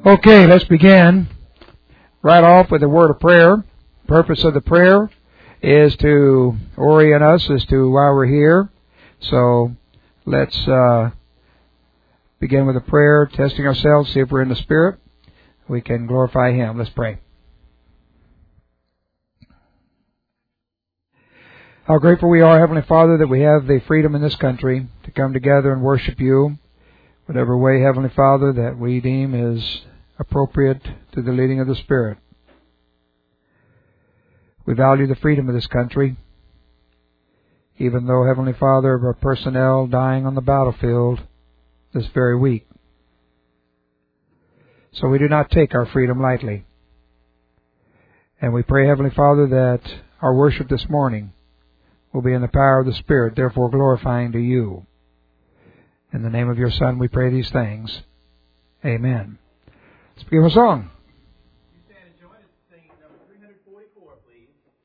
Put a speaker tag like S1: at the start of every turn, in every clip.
S1: Okay, let's begin right off with a word of prayer. Purpose of the prayer is to orient us as to why we're here. So let's begin with a prayer, testing ourselves, see if we're in the Spirit. We can glorify Him. Let's pray. How grateful we are, Heavenly Father, that we have the freedom in this country to come together and worship You, whatever way, Heavenly Father, that we deem is appropriate to the leading of the Spirit. We value the freedom of this country, even though, Heavenly Father, of our personnel dying on the battlefield this very week. So we do not take our freedom lightly. And we pray, Heavenly Father, that our worship this morning will be in the power of the Spirit, therefore glorifying to You. In the name of Your Son we pray these things. Amen. Let's begin with a song.
S2: You stand and join us singing number 344, please.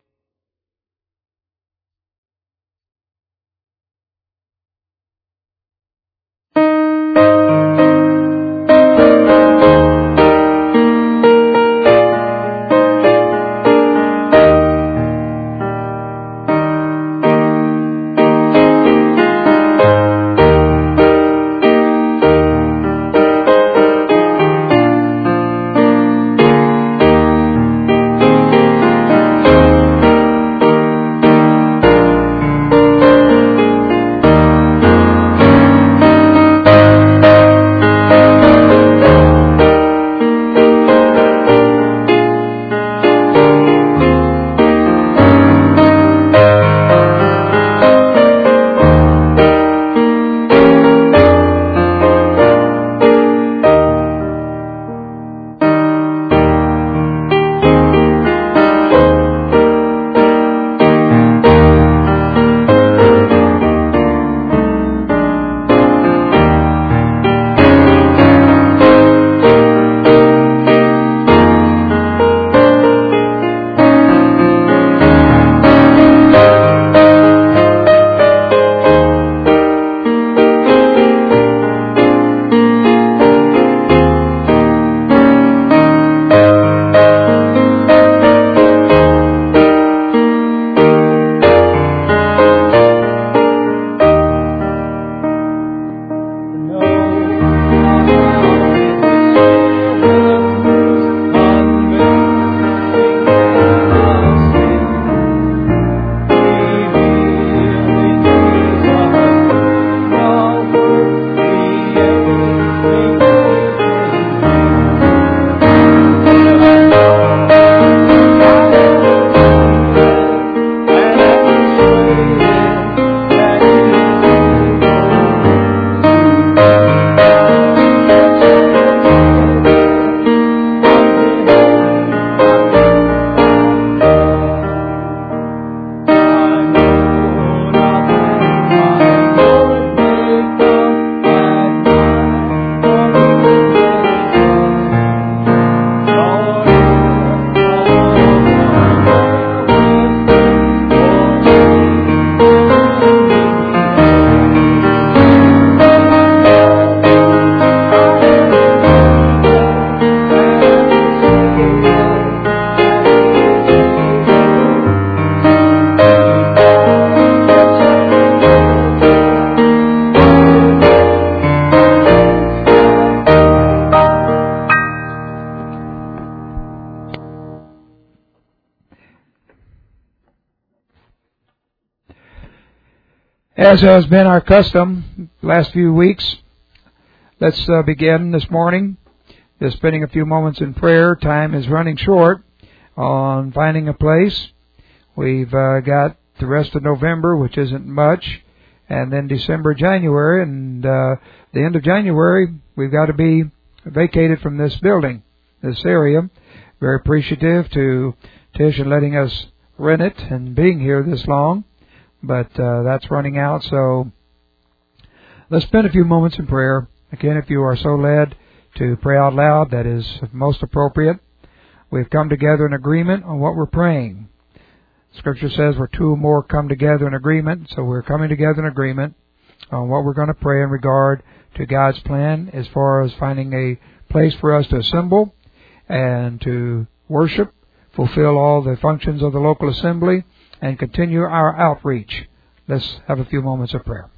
S1: As has been our custom last few weeks, let's begin this morning. Just spending a few moments in prayer. Time is running short on finding a place. We've got the rest of November, which isn't much, and then December, January, and the end of January, we've got to be vacated from this building, this area. Very appreciative to Tish in letting us rent it and being here this long. But that's running out, so let's spend a few moments in prayer. Again, if you are so led to pray out loud, that is most appropriate. We've come together in agreement on what we're praying. Scripture says where two or more come together in agreement, so we're coming together in agreement on what we're going to pray in regard to God's plan as far as finding a place for us to assemble and to worship, fulfill all the functions of the local assembly, and continue our outreach. Let's have a few moments of prayer.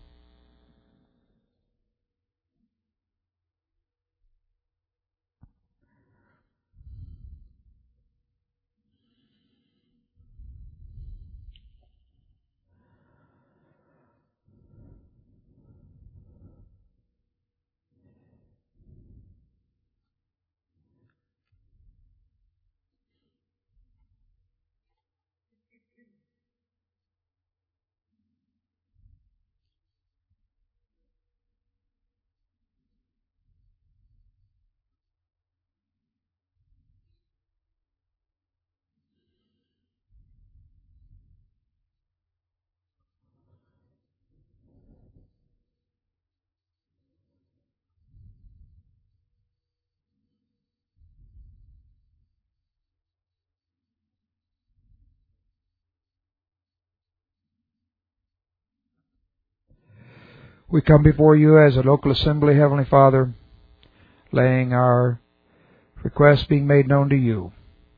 S1: We come before you as a local assembly, Heavenly Father, laying our requests being made known to you.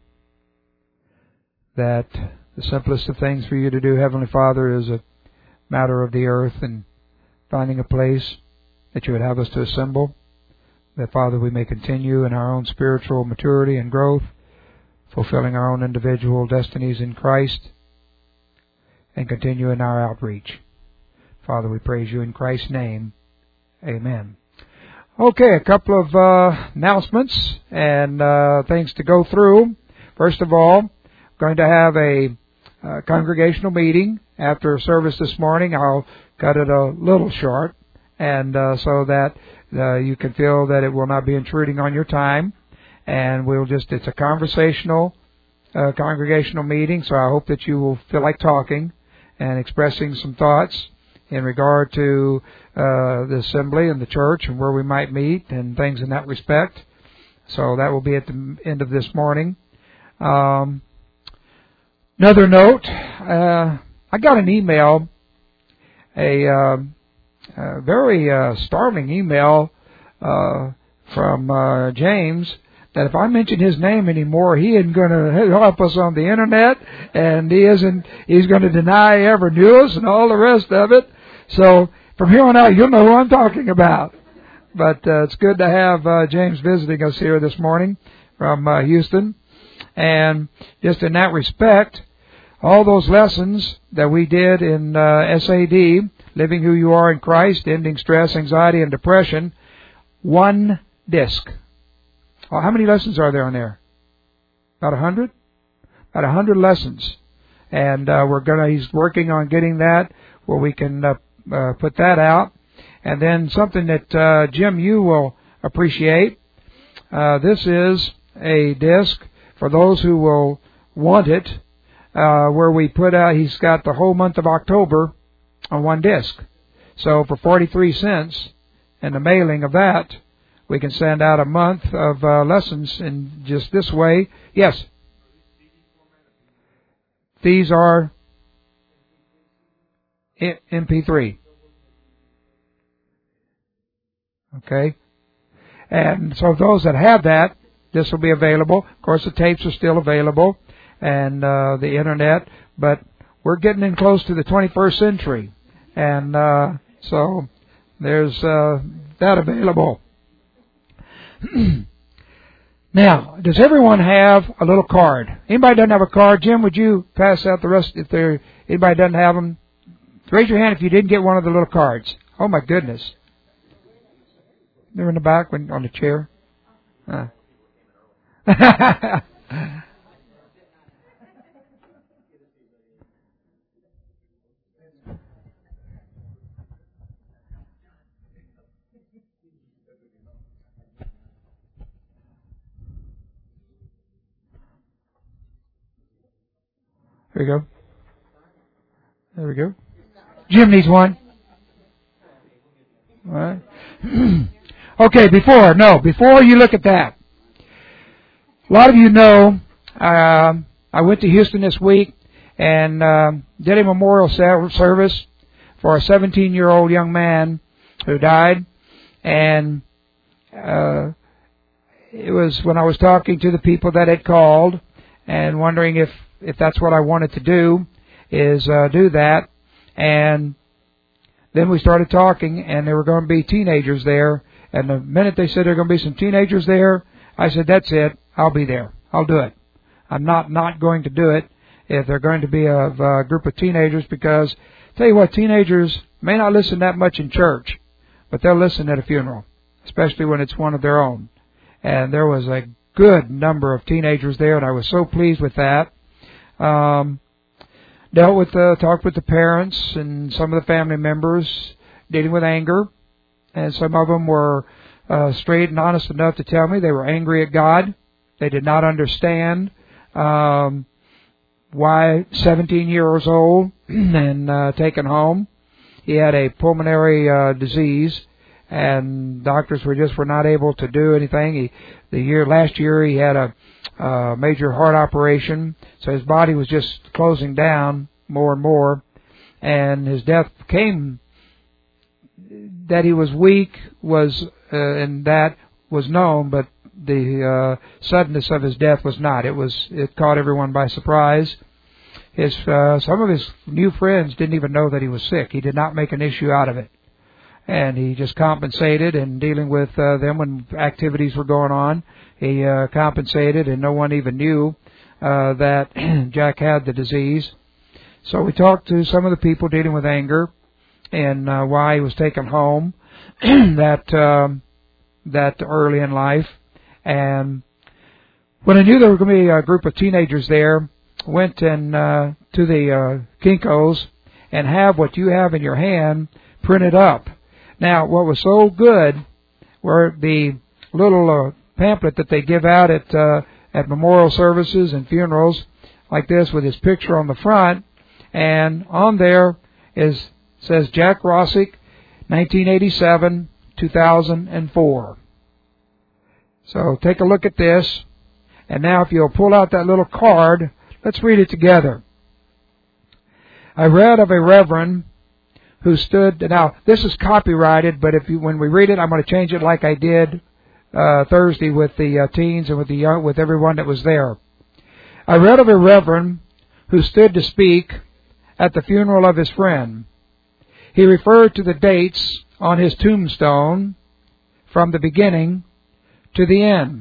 S1: That the simplest of things for you to do, Heavenly Father, is a matter of the earth and finding a place that you would have us to assemble. That, Father, we may continue in our own spiritual maturity and growth, fulfilling our own individual destinies in Christ, and continue in our outreach. Father, we praise you in Christ's name. Amen. Okay, a couple of announcements and things to go through. First of all, I'm going to have a congregational meeting after service this morning. I'll cut it a little short, and so that you can feel that it will not be intruding on your time. And it's a conversational congregational meeting, so I hope that you will feel like talking and expressing some thoughts in regard to the assembly and the church and where we might meet and things in that respect. So that will be at the end of this morning. Another note, I got an email, a very startling email from James, that if I mention his name anymore, he isn't going to help us on the internet, and he's going to deny he ever knew us and all the rest of it. So from here on out, you'll know who I'm talking about. But it's good to have James visiting us here this morning from Houston. And just in that respect, all those lessons that we did in SAD, Living Who You Are in Christ, Ending Stress, Anxiety, and Depression, one disc. Oh, how many lessons are there on there? About 100? About 100 lessons. And he's working on getting that where we can put that out. And then something that Jim, you will appreciate. This is a disc for those who will want it, where we put out, he's got the whole month of October on one disc. So for 43 cents and the mailing of that, we can send out a month of lessons in just this way. Yes? These are MP3. Okay? And so those that have that, this will be available. Of course, the tapes are still available, and the internet, but we're getting in close to the 21st century. And so there's that available. Now, does everyone have a little card? Anybody doesn't have a card? Jim, would you pass out the rest? If anybody doesn't have them, raise your hand if you didn't get one of the little cards. Oh my goodness! They're in the back on the chair. There we go. There we go. Jim needs one. All right. Okay, before you look at that, a lot of you know, I went to Houston this week and did a memorial service for a 17-year-old young man who died. And it was when I was talking to the people that had called and wondering if that's what I wanted to do, is do that. And then we started talking, and there were going to be teenagers there. And the minute they said there were going to be some teenagers there, I said, that's it. I'll be there. I'll do it. I'm not going to do it if they're going to be a group of teenagers, because, tell you what, teenagers may not listen that much in church, but they'll listen at a funeral, especially when it's one of their own. And there was a good number of teenagers there, and I was so pleased with that. Talked with the parents and some of the family members dealing with anger, and some of them were straight and honest enough to tell me they were angry at God. They did not understand why 17 years old and taken home. He had a pulmonary disease, and doctors were not able to do anything. Last year he had a major heart operation, so his body was just closing down more and more, and his death came. That he was weak and that was known, but the suddenness of his death was not. It caught everyone by surprise. Some of his new friends didn't even know that he was sick. He did not make an issue out of it, and he just compensated in dealing with them when activities were going on. He compensated, and no one even knew that Jack had the disease. So we talked to some of the people dealing with anger and why he was taken home that early in life. And when I knew there were going to be a group of teenagers there, went and to the Kinko's and have what you have in your hand printed up. Now, what was so good were the little pamphlet that they give out at memorial services and funerals, like this, with his picture on the front, and on there says Jack Rossick, 1987, 2004. So take a look at this, and now if you'll pull out that little card, let's read it together. I read of a reverend who stood. Now this is copyrighted, but when we read it, I'm going to change it like I did Thursday with the teens and with everyone that was there. I read of a reverend who stood to speak at the funeral of his friend. He referred to the dates on his tombstone from the beginning to the end.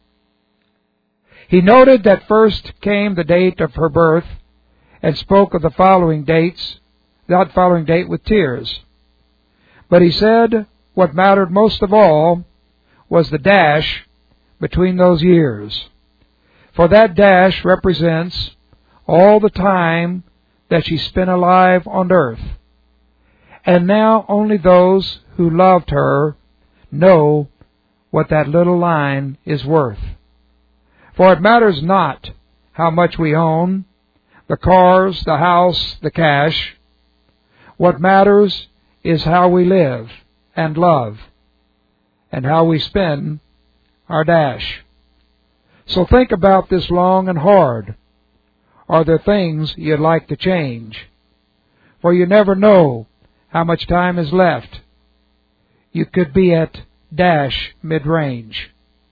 S1: He noted that first came the date of her birth and spoke of that following date with tears. But he said what mattered most of all was the dash between those years. For that dash represents all the time that she spent alive on earth. And now only those who loved her know what that little line is worth. For it matters not how much we own, the cars, the house, the cash. What matters is how we live and love, and how we spend our dash. So think about this long and hard. Are there things you'd like to change? For you never know how much time is left. You could be at dash mid-range.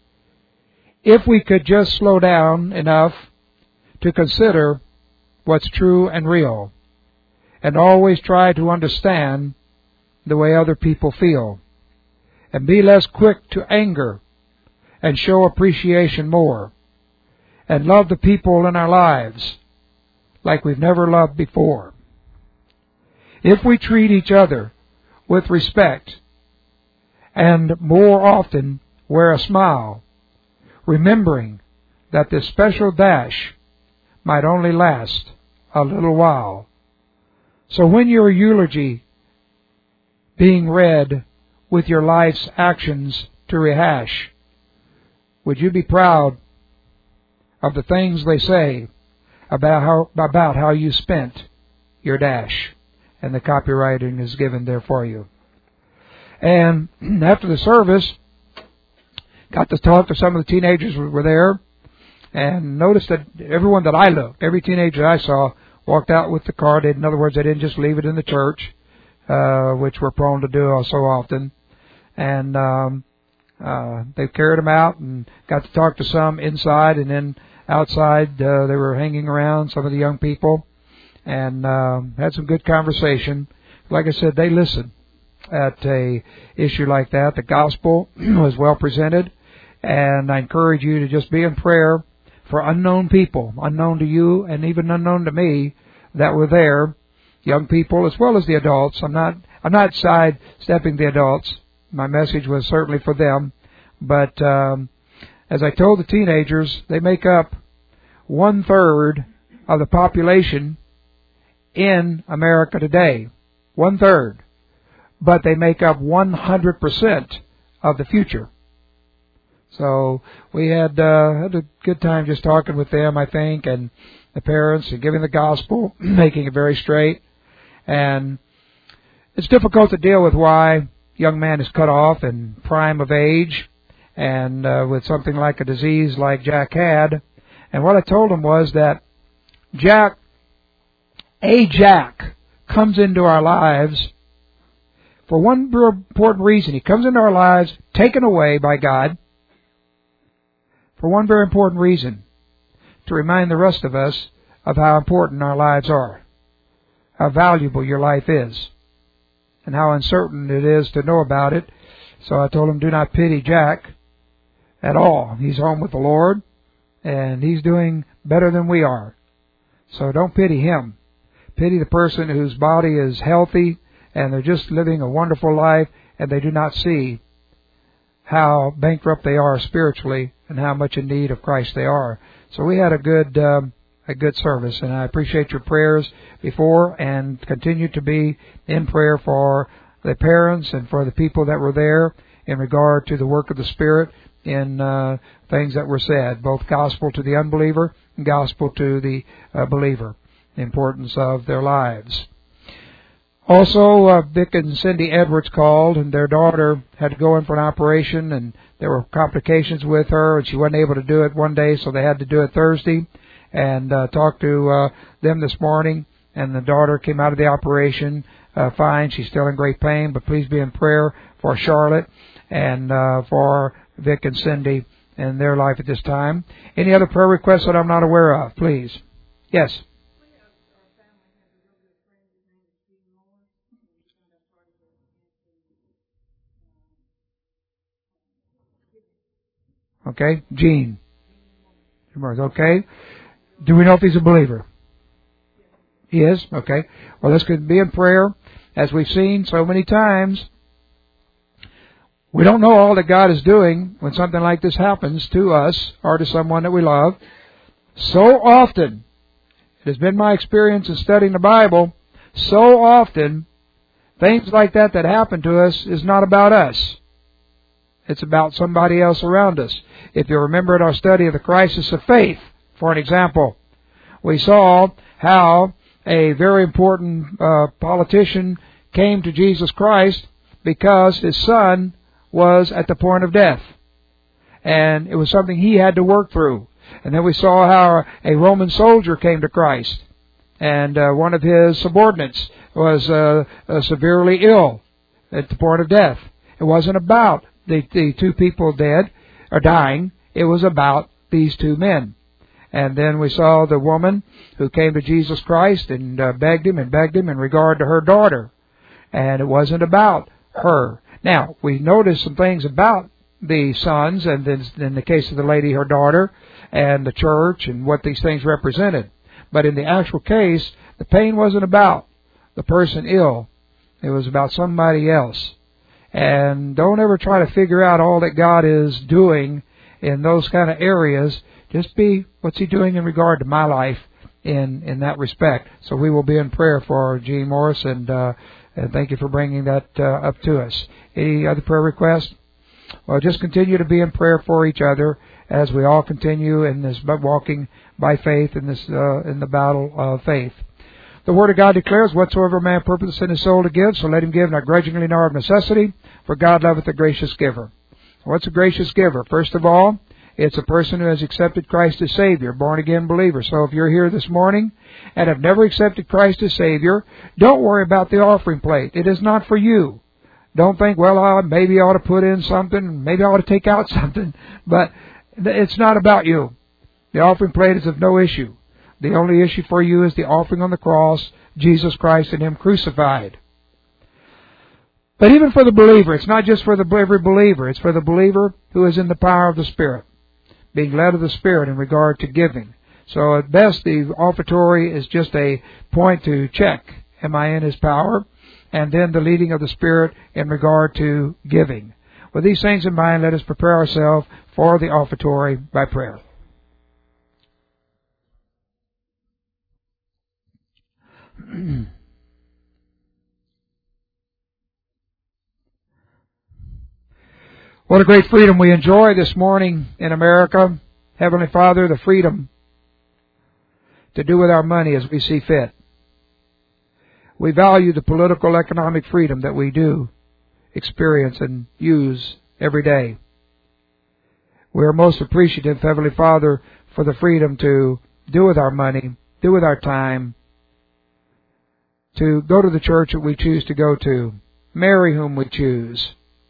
S1: If we could just slow down enough to consider what's true and real, and always try to understand the way other people feel, and be less quick to anger, and show appreciation more, and love the people in our lives like we've never loved before. If we treat each other with respect, and more often wear a smile, remembering that this special dash might only last a little while. So when your eulogy being read with your life's actions to rehash, would you be proud of the things they say about how you spent your dash? And the copywriting is given there for you. And after the service, got to talk to some of the teenagers who were there, and noticed that everyone that I looked, every teenager I saw, walked out with the card. In other words, they didn't just leave it in the church, which we're prone to do so often. And they carried them out and got to talk to some inside, and then outside they were hanging around, some of the young people, and had some good conversation. Like I said, they listened at a issue like that. The gospel was well presented, and I encourage you to just be in prayer for unknown people, unknown to you and even unknown to me, that were there, young people as well as the adults. I'm not sidestepping the adults. My message was certainly for them, but as I told the teenagers, they make up 1/3 of the population in America today. 1/3. But they make up 100% of the future. So we had a good time just talking with them, I think, and the parents, and giving the gospel, making it very straight. And it's difficult to deal with why young man is cut off in prime of age, and with something like a disease like Jack had. And what I told him was that Jack comes into our lives for one real important reason. He comes into our lives taken away by God for one very important reason: to remind the rest of us of how important our lives are, how valuable your life is, and how uncertain it is to know about it. So I told him, do not pity Jack at all. He's home with the Lord, and he's doing better than we are. So don't pity him. Pity the person whose body is healthy, and they're just living a wonderful life, and they do not see how bankrupt they are spiritually and how much in need of Christ they are. So we had a good service, and I appreciate your prayers before, and continue to be in prayer for the parents and for the people that were there in regard to the work of the Spirit in things that were said, both gospel to the unbeliever and gospel to the believer, the importance of their lives. Also, Vic and Cindy Edwards called, and their daughter had to go in for an operation, and there were complications with her, and she wasn't able to do it one day, so they had to do it Thursday. And talked to them this morning, and the daughter came out of the operation fine. She's still in great pain, but please be in prayer for Charlotte and for Vic and Cindy and their life at this time. Any other prayer requests that I'm not aware of, please? Yes. Okay, Gene. Okay. Do we know if he's a believer? He is? Okay. Well, let's be in prayer. As we've seen so many times, we don't know all that God is doing when something like this happens to us or to someone that we love. So often, it has been my experience in studying the Bible, so often, things like that happen to us is not about us. It's about somebody else around us. If you remember in our study of the crisis of faith, for an example, we saw how a very important politician came to Jesus Christ because his son was at the point of death. And it was something he had to work through. And then we saw how a Roman soldier came to Christ. And one of his subordinates was severely ill at the point of death. It wasn't about the two people dead or dying. It was about these two men. And then we saw the woman who came to Jesus Christ and begged him in regard to her daughter. And it wasn't about her. Now, we noticed some things about the sons, and then in the case of the lady, her daughter, and the church, and what these things represented. But in the actual case, the pain wasn't about the person ill. It was about somebody else. And don't ever try to figure out all that God is doing in those kind of areas. Just be, what's He doing in regard to my life in that respect? So we will be in prayer for Gene Morris, and thank you for bringing that up to us. Any other prayer requests? Well, just continue to be in prayer for each other as we all continue in this walking by faith in this in the battle of faith. The Word of God declares, whatsoever man purposeth in his soul to give, so let him give, not grudgingly nor of necessity, for God loveth a gracious giver. What's a gracious giver? First of all, it's a person who has accepted Christ as Savior, born-again believer. So if you're here this morning and have never accepted Christ as Savior, don't worry about the offering plate. It is not for you. Don't think, well, maybe I ought to put in something, maybe I ought to take out something. But it's not about you. The offering plate is of no issue. The only issue for you is the offering on the cross, Jesus Christ and Him crucified. But even for the believer, it's not just for every believer. It's for the believer who is in the power of the Spirit, being led of the Spirit in regard to giving. So at best, the offertory is just a point to check, am I in His power? And then the leading of the Spirit in regard to giving. With these things in mind, let us prepare ourselves for the offertory by prayer. What a great freedom we enjoy this morning in America. Heavenly Father, the freedom to do with our money as we see fit. We value the political, economic freedom that we do experience and use every day. We are most appreciative, Heavenly Father, for the freedom to do with our money, do with our time, to go to the church that we choose to go to, marry whom we choose.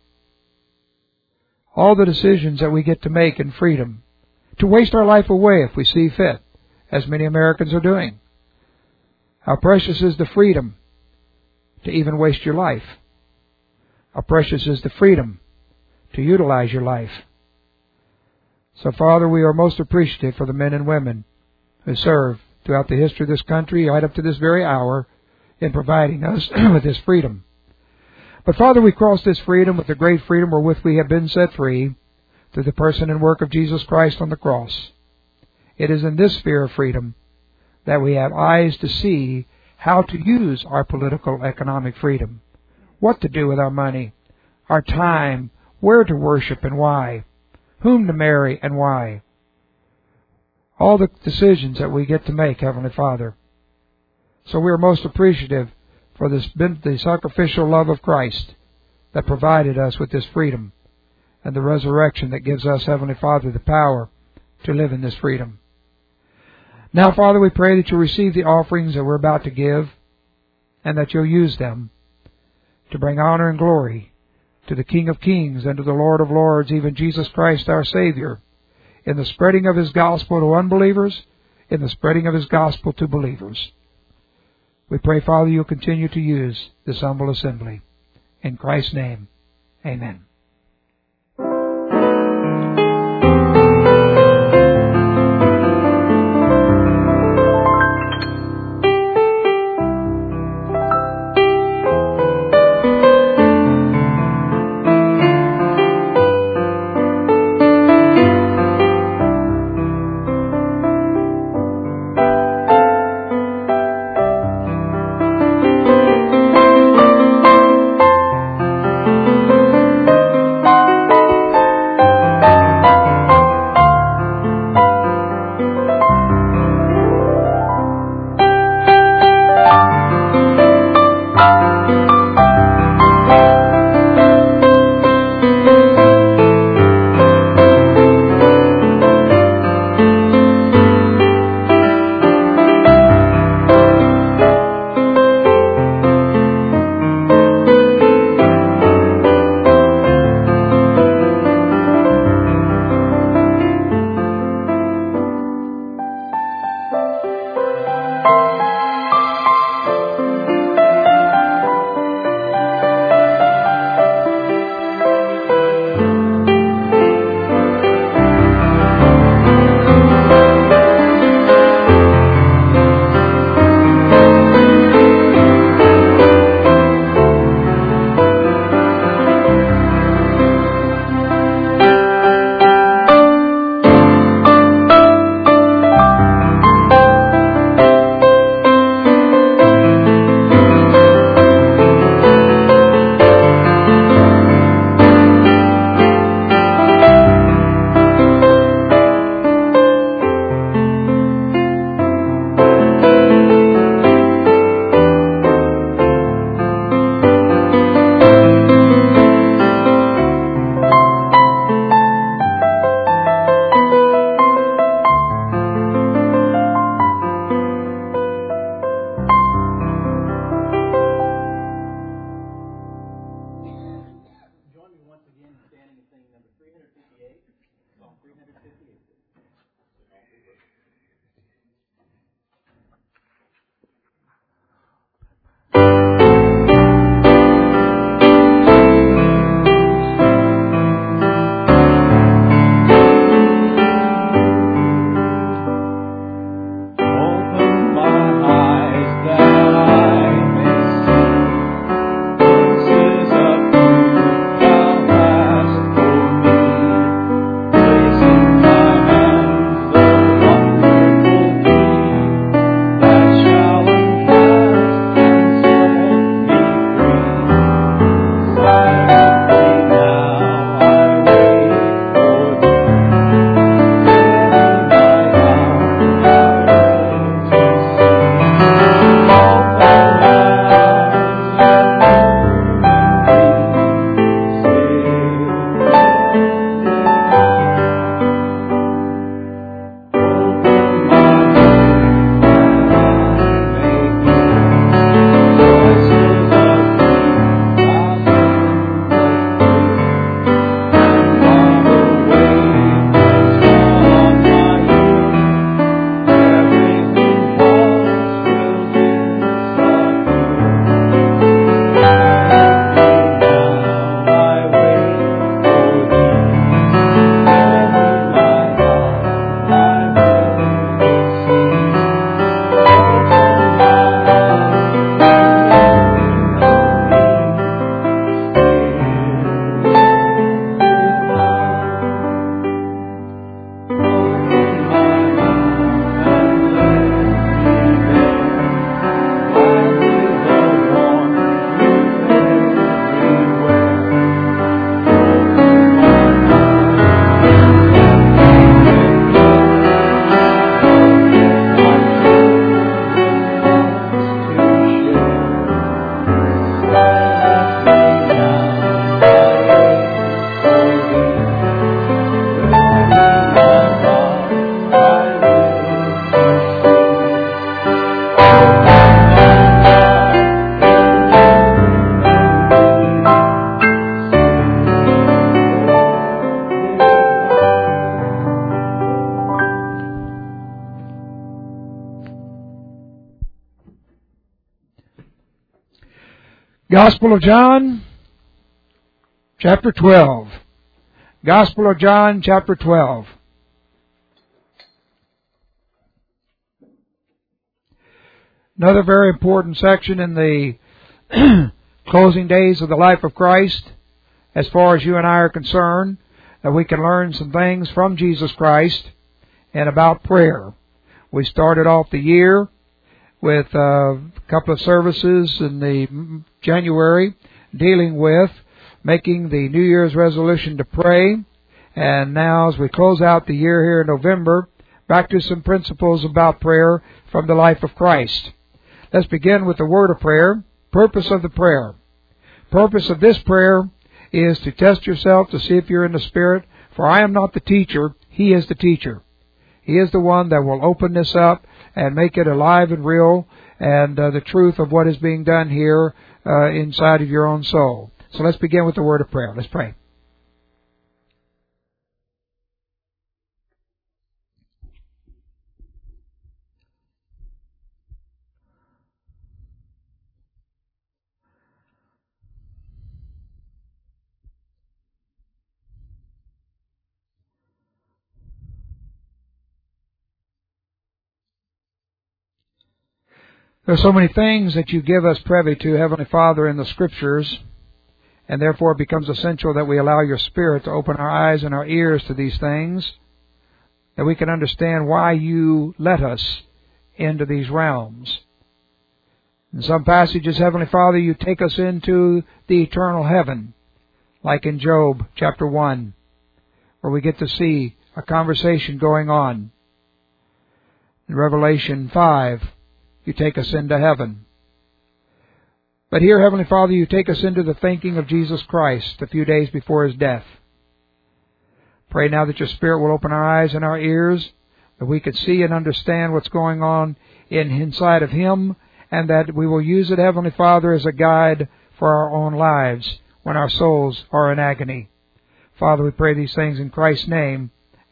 S1: All the decisions that we get to make in freedom, to waste our life away if we see fit, as many Americans are doing. How precious is the freedom to even waste your life. How precious is the freedom to utilize your life. So, Father, we are most appreciative for the men and women who serve throughout the history of this country, right up to this very hour, in providing us with this freedom. But, Father, we cross this freedom with the great freedom wherewith we have been set free through the person and work of Jesus Christ on the cross. It is in this sphere of freedom that we have eyes to see how to use our political, economic freedom, what to do with our money, our time, where to worship and why, whom to marry and why. All the decisions that we get to make, Heavenly Father. So we are most appreciative for the sacrificial love of Christ that provided us with this freedom and the resurrection that gives us, Heavenly Father, the power to live in this freedom. Now, Father, we pray that you'll receive the offerings that we're about to give and that you'll use them to bring honor and glory to the King of Kings and to the Lord of Lords, even Jesus Christ our Savior, in the spreading of His gospel to unbelievers, in the spreading of His gospel to believers. We pray, Father, you'll continue to use this humble assembly. In Christ's name, amen. Gospel of John, chapter 12. Gospel of John, chapter 12. Another very important section in the closing days of the life of Christ, as far as you and I are concerned, that we can learn some things from Jesus Christ and about prayer. We started off the year with a couple of services in the January dealing with making the New Year's resolution to pray. And now as we close out the year here in November, back to some principles about prayer from the life of Christ. Let's begin with the word of prayer. Purpose of the prayer. Purpose of this prayer is to test yourself to see if you're in the Spirit. For I am not the teacher, He is the teacher. He is the one that will open this up and make it alive and real, and the truth of what is being done here inside of your own soul. So let's begin with the word of prayer. Let's pray. There are so many things that you give us privy to, Heavenly Father, in the Scriptures, and therefore it becomes essential that we allow your Spirit to open our eyes and our ears to these things, that we can understand why you let us into these realms. In some passages, Heavenly Father, you take us into the eternal heaven, like in Job chapter 1, where we get to see a conversation going on. In Revelation 5, you take us into heaven. But here, Heavenly Father, you take us into the thinking of Jesus Christ a few days before His death. Pray now that your Spirit will open our eyes and our ears, that we could see and understand what's going on inside of Him, and that we will use it, Heavenly Father, as a guide for our own lives when our souls are in agony. Father, we pray these things in Christ's name.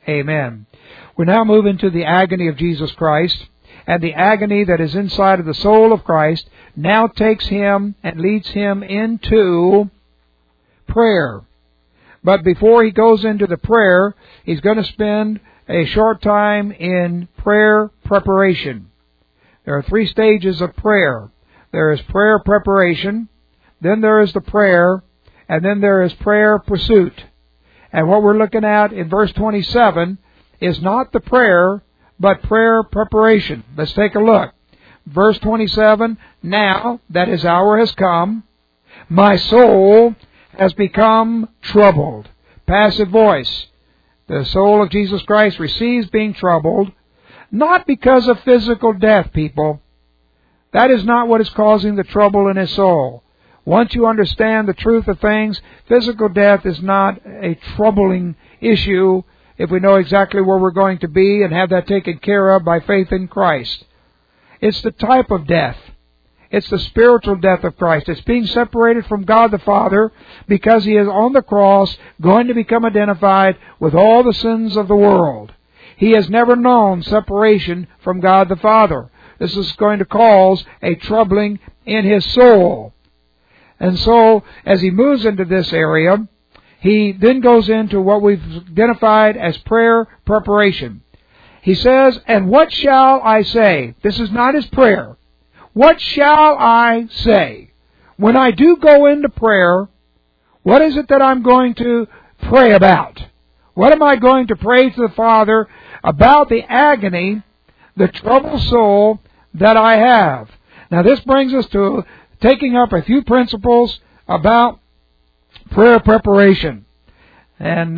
S1: Amen. We now move into the agony of Jesus Christ, and the agony that is inside of the soul of Christ now takes Him and leads Him into prayer. But before He goes into the prayer, He's going to spend a short time in prayer preparation. There are 3 stages of prayer. There is prayer preparation, then there is the prayer, and then there is prayer pursuit. And what we're looking at in verse 27 is not the prayer, but prayer preparation. Let's take a look. Verse 27, now that His hour has come, my soul has become troubled. Passive voice. The soul of Jesus Christ receives being troubled, not because of physical death, people. That is not what is causing the trouble in his soul. Once you understand the truth of things, physical death is not a troubling issue if we know exactly where we're going to be and have that taken care of by faith in Christ. It's the type of death. It's the spiritual death of Christ. It's being separated from God the Father because He is on the cross going to become identified with all the sins of the world. He has never known separation from God the Father. This is going to cause a troubling in his soul. And so, as he moves into this area, he then goes into what we've identified as prayer preparation. He says, and what shall I say? This is not his prayer. What shall I say? When I do go into prayer, what is it that I'm going to pray about? What am I going to pray to the Father about the agony, the troubled soul that I have? Now this brings us to taking up a few principles about prayer preparation. And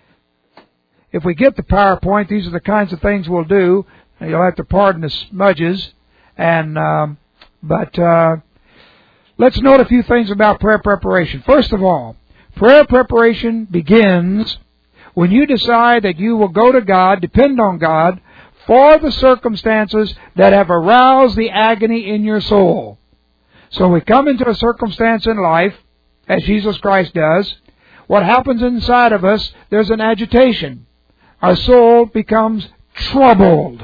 S1: if we get the PowerPoint, these are the kinds of things we'll do. You'll have to pardon the smudges. But let's note a few things about prayer preparation. First of all, prayer preparation begins when you decide that you will go to God, depend on God, for the circumstances that have aroused the agony in your soul. So we come into a circumstance in life, as Jesus Christ does. What happens inside of us, there's an agitation. Our soul becomes troubled.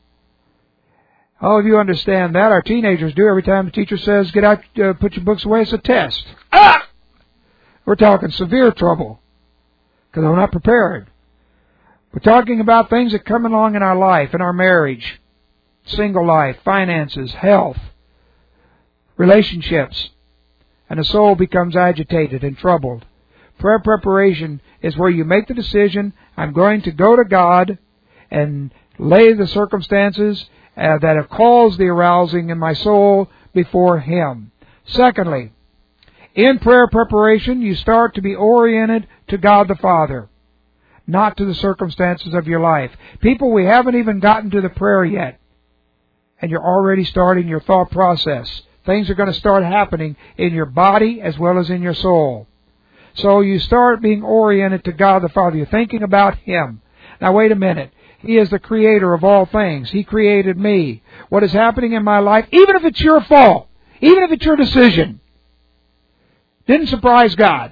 S1: All of you understand that. Our teenagers do. Every time the teacher says, get out, put your books away, it's a test. Ah! We're talking severe trouble because we're not prepared. We're talking about things that come along in our life, in our marriage, single life, finances, health, relationships. And the soul becomes agitated and troubled. Prayer preparation is where you make the decision, I'm going to go to God and lay the circumstances that have caused the arousing in my soul before Him. Secondly, in prayer preparation, you start to be oriented to God the Father, not to the circumstances of your life. People, we haven't even gotten to the prayer yet, and you're already starting your thought process. Things are going to start happening in your body as well as in your soul. So you start being oriented to God the Father. You're thinking about Him. Now wait a minute. He is the creator of all things. He created me. What is happening in my life, even if it's your fault, even if it's your decision, didn't surprise God.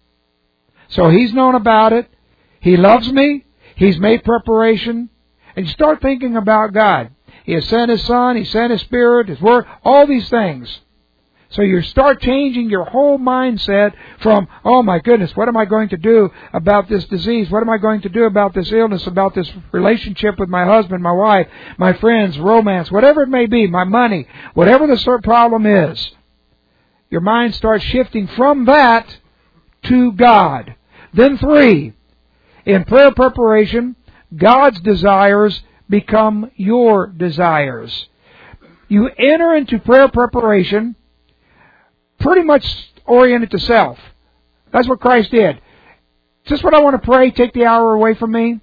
S1: So He's known about it. He loves me. He's made preparation. And you start thinking about God. He has sent His Son. He sent His Spirit, His Word, all these things. So you start changing your whole mindset from, oh my goodness, what am I going to do about this disease? What am I going to do about this illness, about this relationship with my husband, my wife, my friends, romance, whatever it may be, my money, whatever the problem is. Your mind starts shifting from that to God. Then 3, in prayer preparation, God's desires become your desires. You enter into prayer preparation pretty much oriented to self. That's what Christ did. Is this what I want to pray? Take the hour away from me?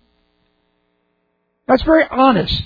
S1: That's very honest.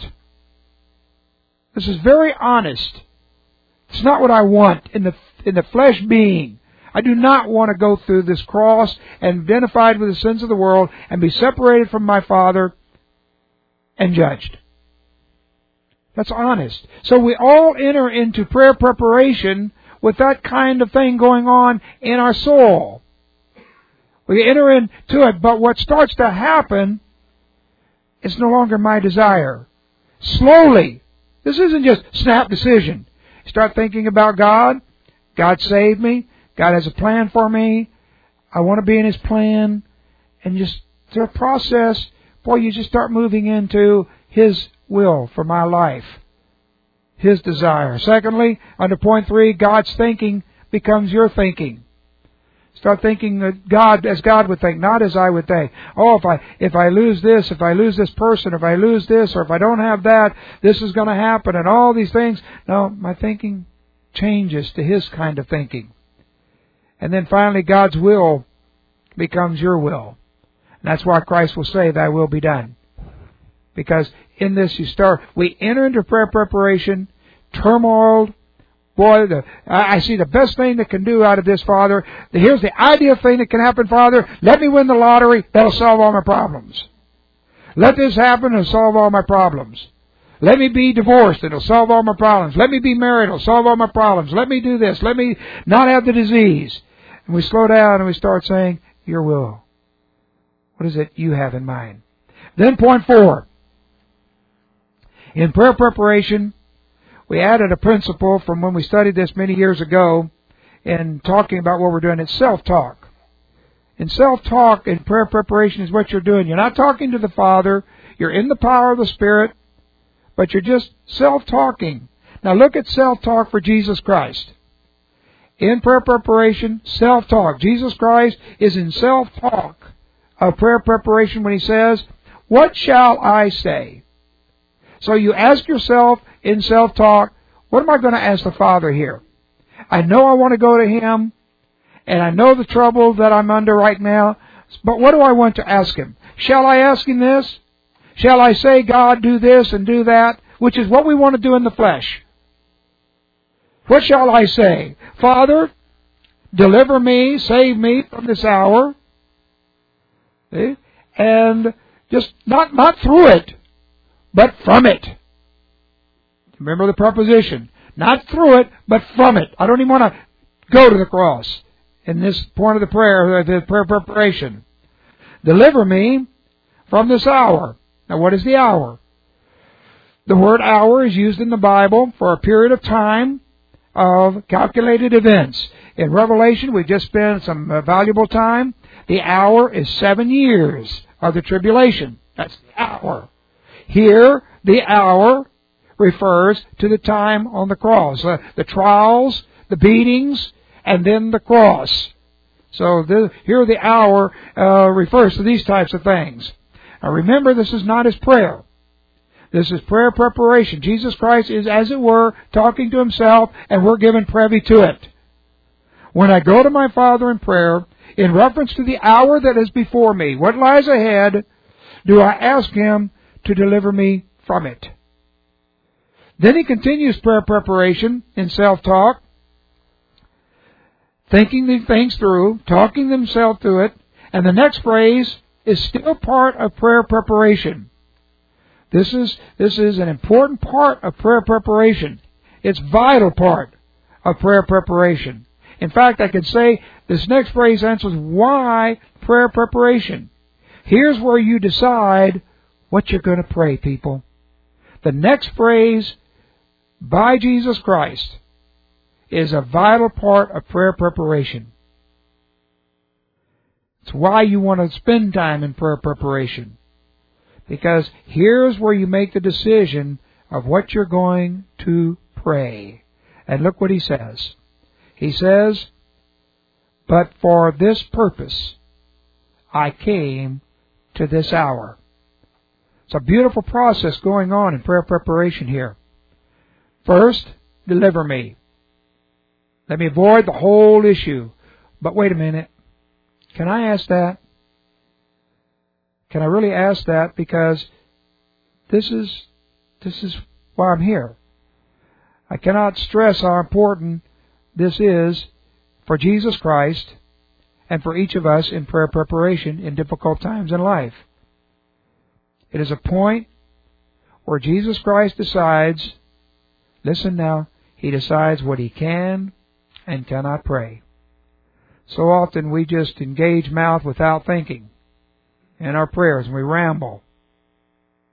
S1: This is very honest. It's not what I want in the flesh being. I do not want to go through this cross and identified with the sins of the world and be separated from my Father and judged. That's honest. So we all enter into prayer preparation with that kind of thing going on in our soul. We enter into it, but what starts to happen It's no longer my desire. Slowly. This isn't just snap decision. Start thinking about God. God saved me. God has a plan for me. I want to be in His plan. And just through a process, boy, you just start moving into His will for my life. His desire. Secondly, under point 3, God's thinking becomes your thinking. Start thinking that God as God would think, not as I would think. Oh, if I lose this, if I lose this person, if I lose this, or if I don't have that, this is going to happen, and all these things. No, my thinking changes to His kind of thinking. And then finally, God's will becomes your will. And that's why Christ will say, "Thy will be done." Because in this we enter into prayer preparation, turmoiled. Boy, I see the best thing that can do out of this, Father. Here's the ideal thing that can happen, Father. Let me win the lottery. That'll solve all my problems. Let this happen. It'll solve all my problems. Let me be divorced. It'll solve all my problems. Let me be married. It'll solve all my problems. Let me do this. Let me not have the disease. And we slow down and we start saying, "Your will. What is it you have in mind?" Then point 4. In prayer preparation, we added a principle from when we studied this many years ago in talking about what we're doing. It's self-talk. And self-talk in prayer preparation is what you're doing. You're not talking to the Father. You're in the power of the Spirit, but you're just self-talking. Now look at self-talk for Jesus Christ. In prayer preparation, self-talk. Jesus Christ is in self-talk of prayer preparation when He says, "What shall I say?" So you ask yourself in self-talk, what am I going to ask the Father here? I know I want to go to Him, and I know the trouble that I'm under right now, but what do I want to ask Him? Shall I ask Him this? Shall I say, "God, do this and do that," which is what we want to do in the flesh? What shall I say? "Father, deliver me, save me from this hour." See? And just not through it, but from it. Remember the preposition. Not through it, but from it. I don't even want to go to the cross in this point of the prayer preparation. Deliver me from this hour. Now what is the hour? The word hour is used in the Bible for a period of time of calculated events. In Revelation, we've just spent some valuable time. The hour is 7 years of the tribulation. That's the hour. Here, the hour refers to the time on the cross. The trials, the beatings, and then the cross. So here the hour refers to these types of things. Now remember, this is not His prayer. This is prayer preparation. Jesus Christ is, as it were, talking to Himself, and we're given privy to it. When I go to my Father in prayer, in reference to the hour that is before me, what lies ahead, do I ask Him to deliver me from it? Then He continues prayer preparation in self-talk, thinking these things through, talking Himself through it, and the next phrase is still part of prayer preparation. This is an important part of prayer preparation. It's a vital part of prayer preparation. In fact, I could say this next phrase answers why prayer preparation. Here's where you decide what you're going to pray, people. The next phrase, by Jesus Christ, is a vital part of prayer preparation. It's why you want to spend time in prayer preparation. Because here's where you make the decision of what you're going to pray. And look what He says. He says, "But for this purpose I came to this hour." It's a beautiful process going on in prayer preparation here. First, deliver me. Let me avoid the whole issue. But wait a minute. Can I ask that? Can I really ask that? Because this is why I'm here. I cannot stress how important this is for Jesus Christ and for each of us in prayer preparation in difficult times in life. It is a point where Jesus Christ decides, listen now, He decides what He can and cannot pray. So often we just engage mouth without thinking in our prayers, and we ramble.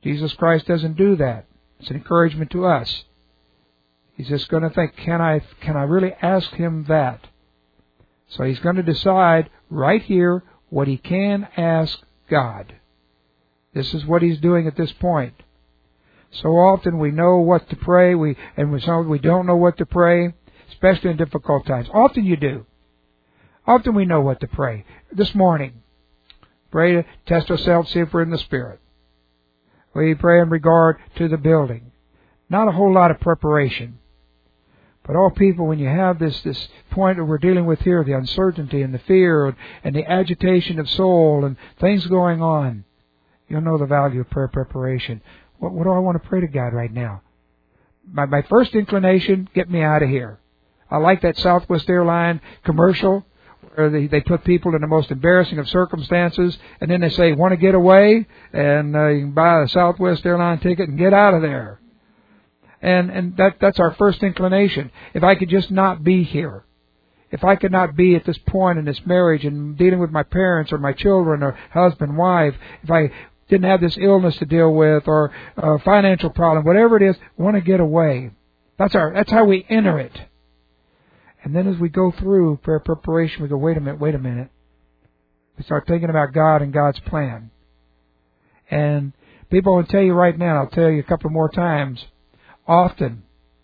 S1: Jesus Christ doesn't do that. It's an encouragement to us. He's just going to think, can I really ask Him that? So he's going to decide right here what he can ask God. This is what he's doing at this point. So often we know what to pray, we don't know what to pray, especially in difficult times. Often you do. Often we know what to pray. This morning, pray to test ourselves, see if we're in the Spirit. We pray in regard to the building. Not a whole lot of preparation. But all people, when you have this point that we're dealing with here, the uncertainty and the fear and the agitation of soul and things going on, you'll know the value of prayer preparation. What do I want to pray to God right now? My first inclination, get me out of here. I like that Southwest Airline commercial where they put people in the most embarrassing of circumstances, and then they say, want to get away? And you can buy a Southwest Airline ticket and get out of there. And that's our first inclination. If I could just not be here. If I could not be at this point in this marriage and dealing with my parents or my children or husband, wife, if I didn't have this illness to deal with or a financial problem, whatever it is, I want to get away. That's how we enter it. And then as we go through prayer preparation, we go, wait a minute. We start thinking about God and God's plan. And people will tell you right now, I'll tell you a couple more times, often,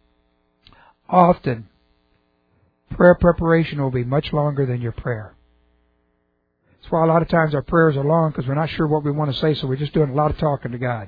S1: prayer preparation will be much longer than your prayer. That's why a lot of times our prayers are long, because we're not sure what we want to say, so we're just doing a lot of talking to God.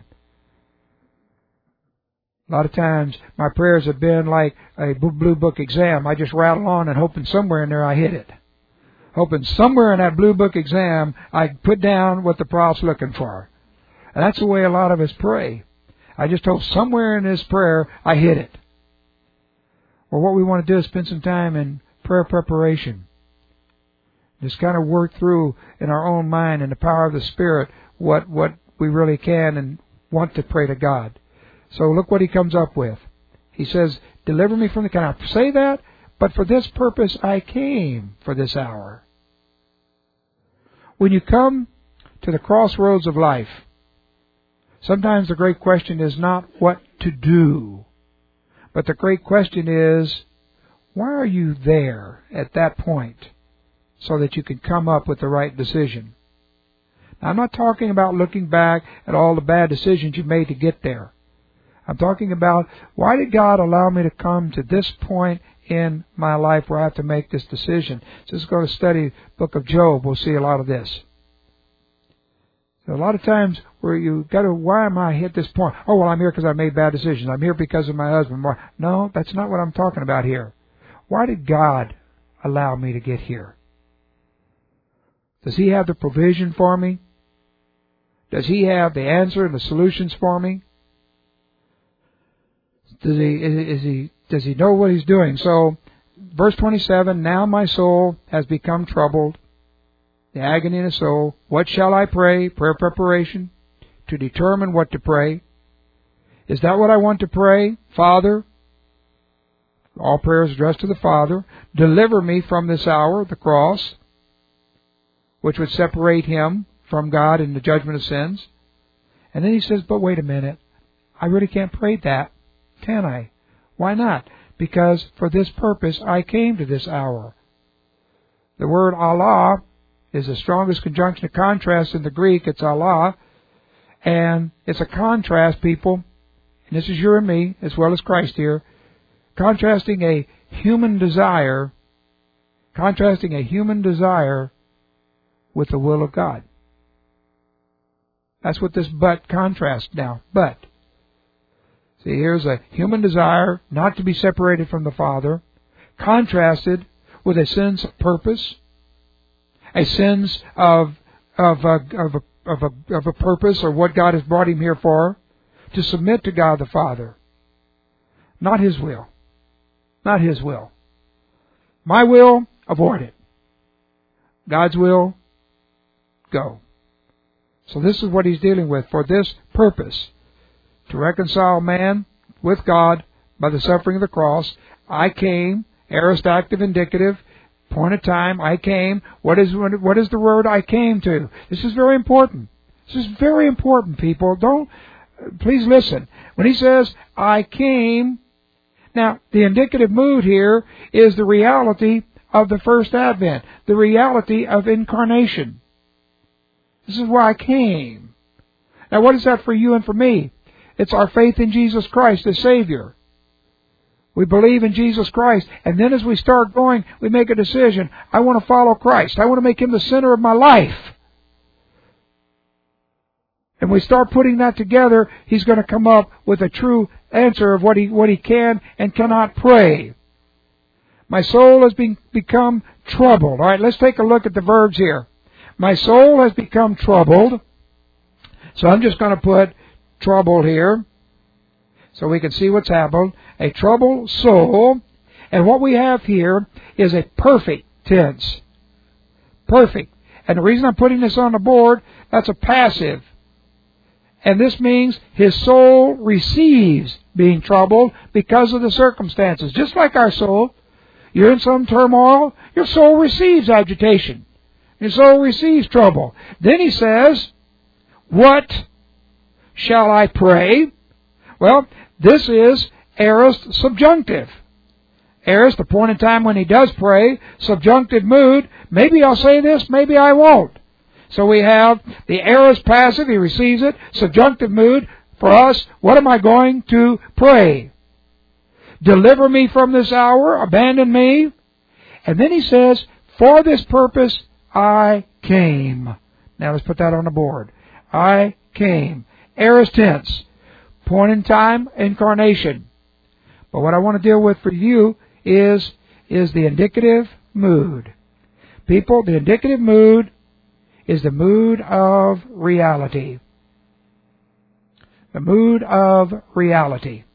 S1: A lot of times my prayers have been like a blue book exam. I just rattle on and hoping somewhere in there I hit it. Hoping somewhere in that blue book exam I put down what the prophet's looking for. And that's the way a lot of us pray. I just hope somewhere in this prayer I hit it. Well, what we want to do is spend some time in prayer preparation. Just kind of work through in our own mind and the power of the Spirit what we really can and want to pray to God. So look what he comes up with. He says, deliver me from the... Can I say that? But for this purpose I came for this hour. When you come to the crossroads of life, sometimes the great question is not what to do, but the great question is, why are you there at that point so that you can come up with the right decision? Now, I'm not talking about looking back at all the bad decisions you made to get there. I'm talking about, why did God allow me to come to this point in my life where I have to make this decision? So let's go to study the book of Job. We'll see a lot of this. So a lot of times where you got to, why am I at this point? Oh, well, I'm here because I made bad decisions. I'm here because of my husband. No, that's not what I'm talking about here. Why did God allow me to get here? Does He have the provision for me? Does He have the answer and the solutions for me? Does he know what He's doing? So, verse 27, now my soul has become troubled, the agony in the soul. What shall I pray? Prayer preparation, to determine what to pray. Is that what I want to pray? Father, all prayers addressed to the Father, deliver me from this hour, the cross, which would separate Him from God in the judgment of sins. And then he says, but wait a minute, I really can't pray that, can I? Why not? Because for this purpose I came to this hour. The word Allah is the strongest conjunction of contrast in the Greek. It's Allah. And it's a contrast, people. And this is you and me, as well as Christ here. Contrasting a human desire with the will of God. That's what this but contrasts now. But. See, here's a human desire not to be separated from the Father, contrasted with a sense of purpose, a sense of a purpose or what God has brought him here for, to submit to God the Father. Not His will. Not His will. My will, avoid it. God's will, go. So this is what he's dealing with. For this purpose, to reconcile man with God by the suffering of the cross, I came, aorist active indicative, point of time, I came. What is the word I came to? This is very important. This is very important, people. please listen. When he says, I came, now the indicative mood here is the reality of the first advent, the reality of incarnation. This is why I came. Now what is that for you and for me? It's our faith in Jesus Christ as Savior. We believe in Jesus Christ, and then as we start going, we make a decision. I want to follow Christ. I want to make Him the center of my life. And we start putting that together, He's going to come up with a true answer of what he can and cannot pray. My soul has become troubled. All right, let's take a look at the verbs here. My soul has become troubled. So I'm just going to put troubled here so we can see what's happened. A troubled soul. And what we have here is a perfect tense. Perfect. And the reason I'm putting this on the board, that's a passive. And this means his soul receives being troubled because of the circumstances. Just like our soul. You're in some turmoil, your soul receives agitation. Your soul receives trouble. Then he says, what shall I pray? Well, this is aorist subjunctive. Aorist, the point in time when he does pray, subjunctive mood, maybe I'll say this, maybe I won't. So we have the aorist passive, he receives it, subjunctive mood, for us, what am I going to pray? Deliver me from this hour, abandon me. And then he says, for this purpose I came. Now let's put that on the board. I came. Aorist tense. Point in time, incarnation. But what I want to deal with for you is the indicative mood. People, the indicative mood is the mood of reality. The mood of reality.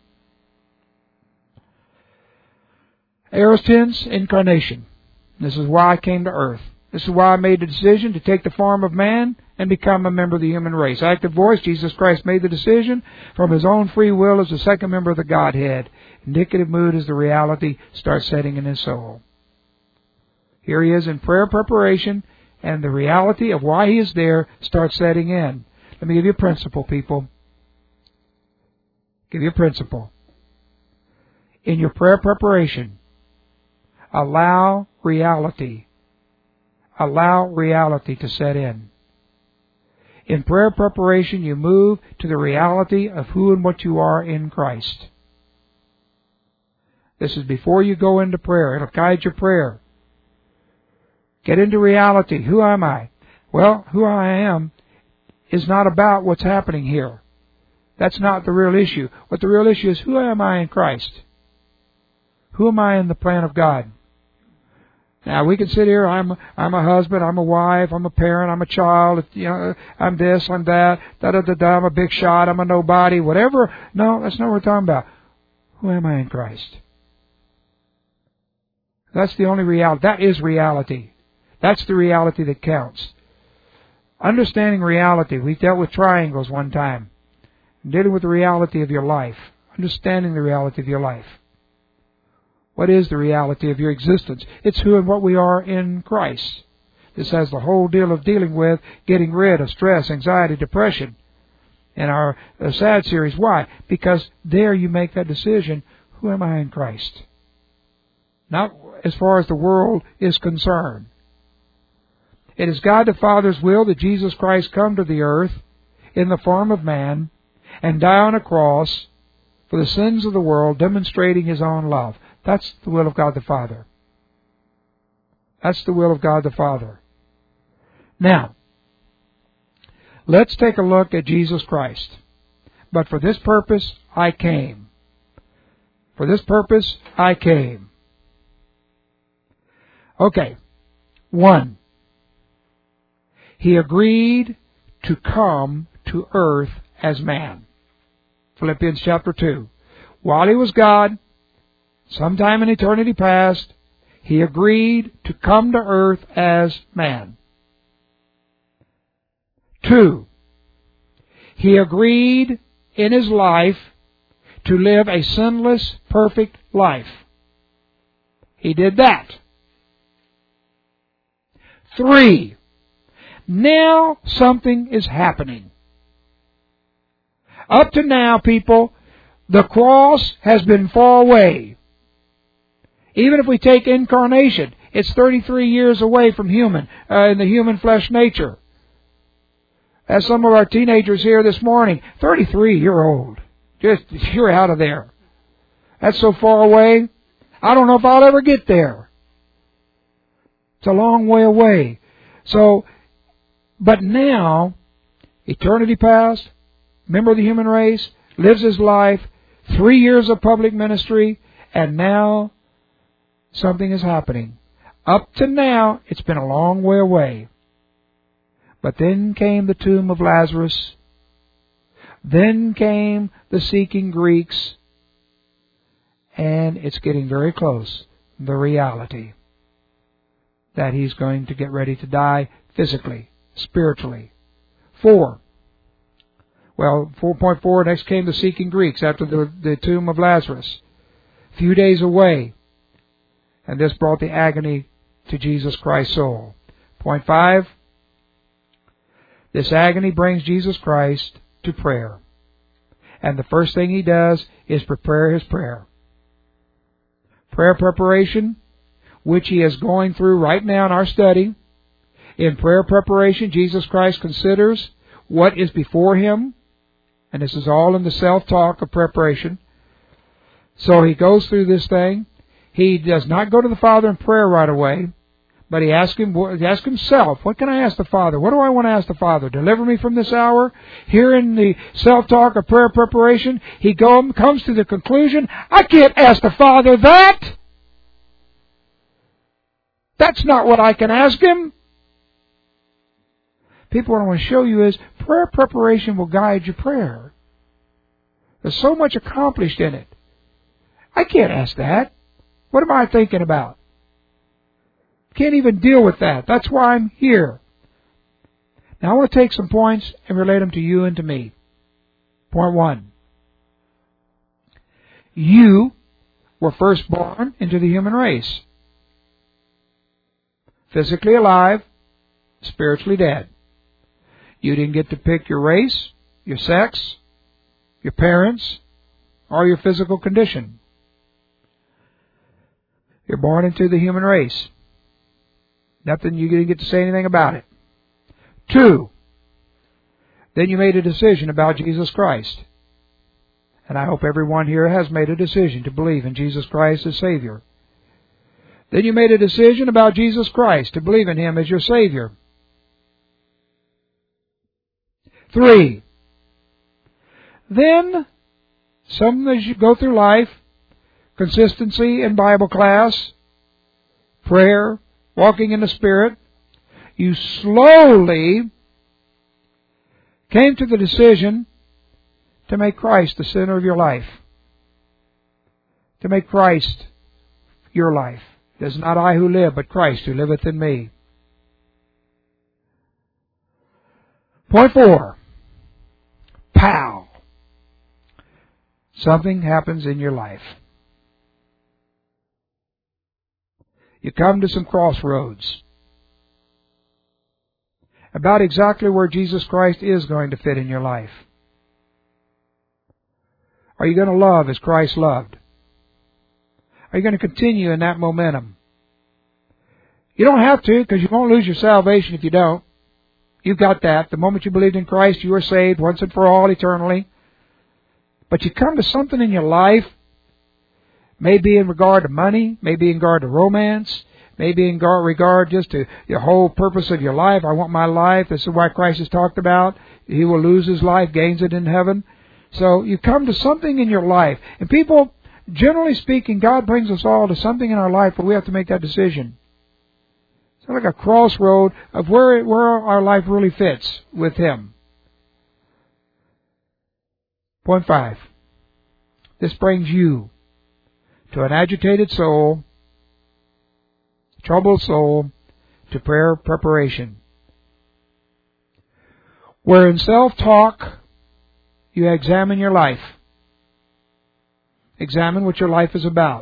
S1: Aorist tense, incarnation. This is why I came to earth. This is why I made the decision to take the form of man and become a member of the human race. Active voice, Jesus Christ made the decision from His own free will as the second member of the Godhead. Indicative mood is the reality starts setting in his soul. Here he is in prayer preparation, and the reality of why he is there starts setting in. Let me give you a principle, people. Give you a principle. In your prayer preparation, allow reality to set in. In prayer preparation, you move to the reality of who and what you are in Christ. This is before you go into prayer. It'll guide your prayer. Get into reality. Who am I? Well, who I am is not about what's happening here. That's not the real issue. What the real issue is, who am I in Christ? Who am I in the plan of God? Now, we can sit here, I'm a husband, I'm a wife, I'm a parent, I'm a child, I'm this, I'm that, I'm a big shot, I'm a nobody, whatever. No, that's not what we're talking about. Who am I in Christ? That's the only reality. That is reality. That's the reality that counts. Understanding reality. We dealt with triangles one time. Dealing with the reality of your life. Understanding the reality of your life. What is the reality of your existence? It's who and what we are in Christ. This has the whole deal of dealing with getting rid of stress, anxiety, depression in our SAD series. Why? Because there you make that decision, who am I in Christ? Not as far as the world is concerned. It is God the Father's will that Jesus Christ come to the earth in the form of man and die on a cross for the sins of the world, demonstrating His own love. That's the will of God the Father. That's the will of God the Father. Now, let's take a look at Jesus Christ. But for this purpose, I came. For this purpose, I came. Okay. 1. He agreed to come to earth as man. Philippians chapter 2. While He was God, sometime in eternity past, He agreed to come to earth as man. 2. He agreed in His life to live a sinless, perfect life. He did that. 3. Now something is happening. Up to now, people, the cross has been far away. Even if we take incarnation, it's 33 years away from in the human flesh nature. As some of our teenagers here this morning, 33, you're old. You're out of there. That's so far away. I don't know if I'll ever get there. It's a long way away. So, but now, eternity past, member of the human race, lives his life, 3 years of public ministry, and now something is happening. Up to now, it's been a long way away. But then came the tomb of Lazarus. Then came the seeking Greeks. And it's getting very close, the reality that he's going to get ready to die physically, spiritually. 4. Well, 4.4, next came the seeking Greeks after the tomb of Lazarus. A few days away. And this brought the agony to Jesus Christ's soul. Point 5, this agony brings Jesus Christ to prayer. And the first thing he does is prepare his prayer. Prayer preparation, which he is going through right now in our study. In prayer preparation, Jesus Christ considers what is before him. And this is all in the self-talk of preparation. So he goes through this thing. He does not go to the Father in prayer right away. But he asks himself, what can I ask the Father? What do I want to ask the Father? Deliver me from this hour? Here in the self-talk of prayer preparation, he comes to the conclusion, I can't ask the Father that. That's not what I can ask him. People, what I want to show you is prayer preparation will guide your prayer. There's so much accomplished in it. I can't ask that. What am I thinking about? Can't even deal with that. That's why I'm here. Now I want to take some points and relate them to you and to me. Point 1. You were first born into the human race. Physically alive, spiritually dead. You didn't get to pick your race, your sex, your parents, or your physical condition. You're born into the human race. Nothing, you didn't get to say anything about it. 2, then you made a decision about Jesus Christ. And I hope everyone here has made a decision to believe in Jesus Christ as Savior. Then you made a decision about Jesus Christ, to believe in Him as your Savior. 3, then, as you go through life, consistency in Bible class, prayer, walking in the Spirit, you slowly came to the decision to make Christ the center of your life. To make Christ your life. It is not I who live, but Christ who liveth in me. Point 4. Pow! Something happens in your life. You come to some crossroads about exactly where Jesus Christ is going to fit in your life. Are you going to love as Christ loved? Are you going to continue in that momentum? You don't have to, because you won't lose your salvation if you don't. You've got that. The moment you believed in Christ, you are saved once and for all, eternally. But you come to something in your life, maybe in regard to money, maybe in regard to romance, maybe in regard just to the whole purpose of your life. I want my life. This is why Christ has talked about. He will lose his life, gains it in heaven. So you come to something in your life. And people, generally speaking, God brings us all to something in our life where we have to make that decision. It's like a crossroad of where our life really fits with Him. Point 5. This brings you to an agitated soul, troubled soul, to prayer preparation. Where in self-talk, you examine your life. Examine what your life is about.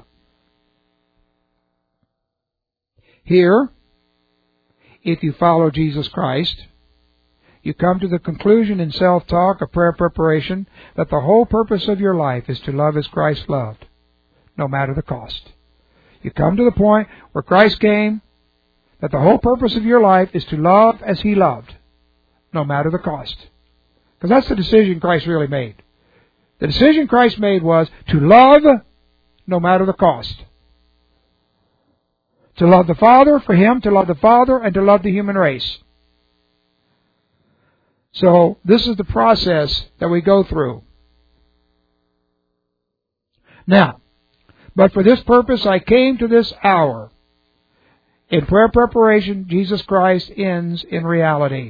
S1: Here, if you follow Jesus Christ, you come to the conclusion in self-talk or prayer preparation that the whole purpose of your life is to love as Christ loved, no matter the cost. You come to the point where Christ came, that the whole purpose of your life is to love as He loved, no matter the cost. Because that's the decision Christ really made. The decision Christ made was to love no matter the cost. To love the Father, for Him to love the Father, and to love the human race. So, this is the process that we go through. Now, but for this purpose I came to this hour. In prayer preparation, Jesus Christ ends in reality.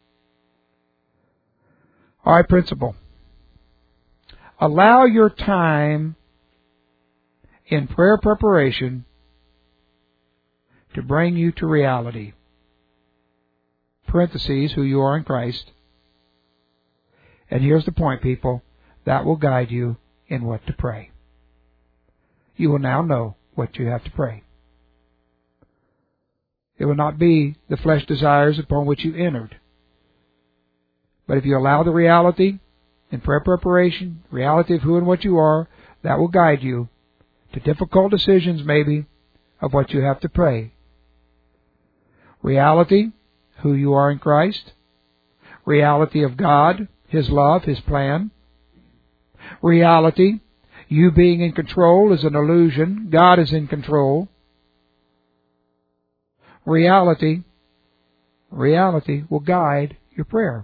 S1: All right, principle. Allow your time in prayer preparation to bring you to reality. Parentheses, who you are in Christ. And here's the point, people. That will guide you in what to pray. You will now know what you have to pray. It will not be the flesh desires upon which you entered. But if you allow the reality in prayer preparation, reality of who and what you are, that will guide you to difficult decisions maybe of what you have to pray. Reality, who you are in Christ. Reality of God, His love, His plan. Reality, you being in control is an illusion. God is in control. Reality will guide your prayer.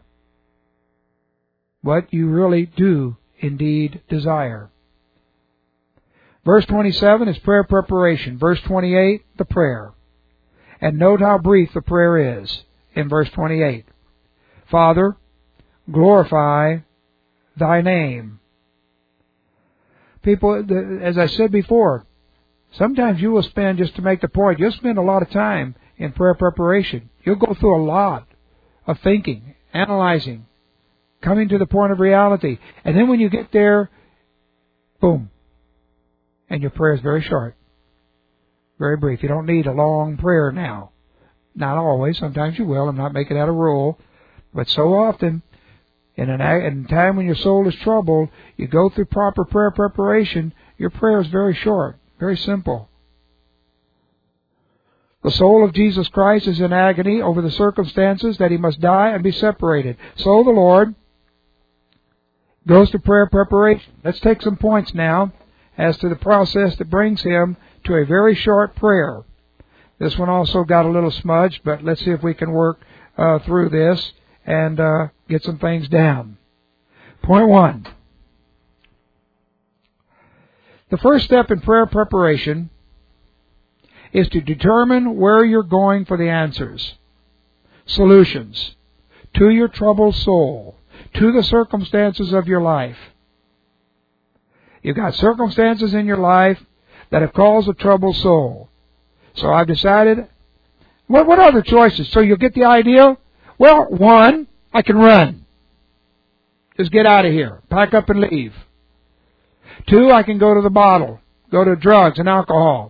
S1: What you really do indeed desire. Verse 27 is prayer preparation. Verse 28, the prayer. And note how brief the prayer is in verse 28. Father, glorify Thy name. People, as I said before, sometimes you will spend, just to make the point, you'll spend a lot of time in prayer preparation. You'll go through a lot of thinking, analyzing, coming to the point of reality. And then when you get there, boom. And your prayer is very short. Very brief. You don't need a long prayer now. Not always. Sometimes you will. I'm not making that a rule. But so often, in a time when your soul is troubled, you go through proper prayer preparation, your prayer is very short. Very simple. The soul of Jesus Christ is in agony over the circumstances that He must die and be separated. So the Lord goes to prayer preparation. Let's take some points now as to the process that brings Him to a very short prayer. This one also got a little smudged, but let's see if we can work through this and get some things down. Point 1. The first step in prayer preparation is to determine where you're going for the answers, solutions, to your troubled soul, to the circumstances of your life. You've got circumstances in your life that have caused a troubled soul. So I've decided, what other choices? So you'll get the idea? Well, 1, I can run. Just get out of here. Pack up and leave. 2, I can go to the bottle. Go to drugs and alcohol.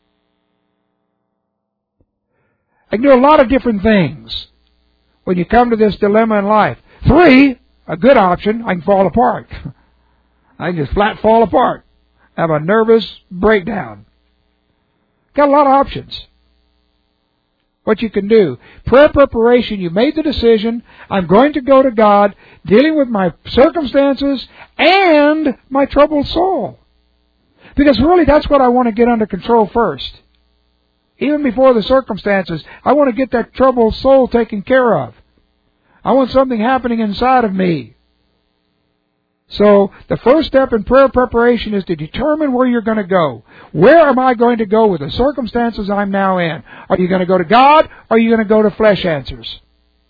S1: I can do a lot of different things when you come to this dilemma in life. 3, a good option, I can fall apart. I can just flat fall apart. Have a nervous breakdown. Got a lot of options. What you can do. Prayer preparation, you made the decision, I'm going to go to God, dealing with my circumstances and my troubled soul. Because really that's what I want to get under control first. Even before the circumstances, I want to get that troubled soul taken care of. I want something happening inside of me. So, the first step in prayer preparation is to determine where you're going to go. Where am I going to go with the circumstances I'm now in? Are you going to go to God, or are you going to go to flesh answers?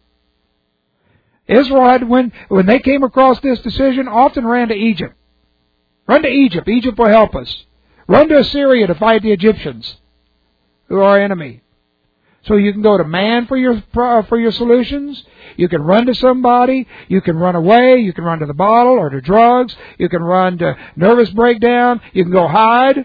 S1: Israel had, when they came across this decision, often ran to Egypt. Run to Egypt. Egypt will help us. Run to Assyria to fight the Egyptians, who are our enemy. So you can go to man for your solutions. You can run to somebody. You can run away. You can run to the bottle or to drugs. You can run to nervous breakdown. You can go hide.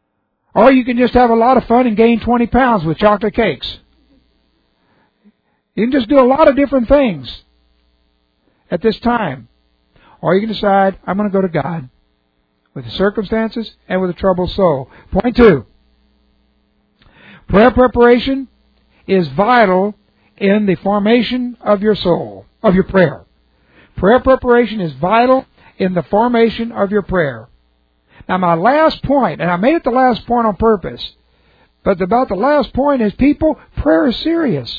S1: Or you can just have a lot of fun and gain 20 pounds with chocolate cakes. You can just do a lot of different things at this time. Or you can decide, I'm going to go to God with the circumstances and with a troubled soul. Point 2. Prayer preparation is vital in the formation of your soul, of your prayer. Prayer preparation is vital in the formation of your prayer. Now my last point, and I made it the last point on purpose, but about the last point is, people, prayer is serious.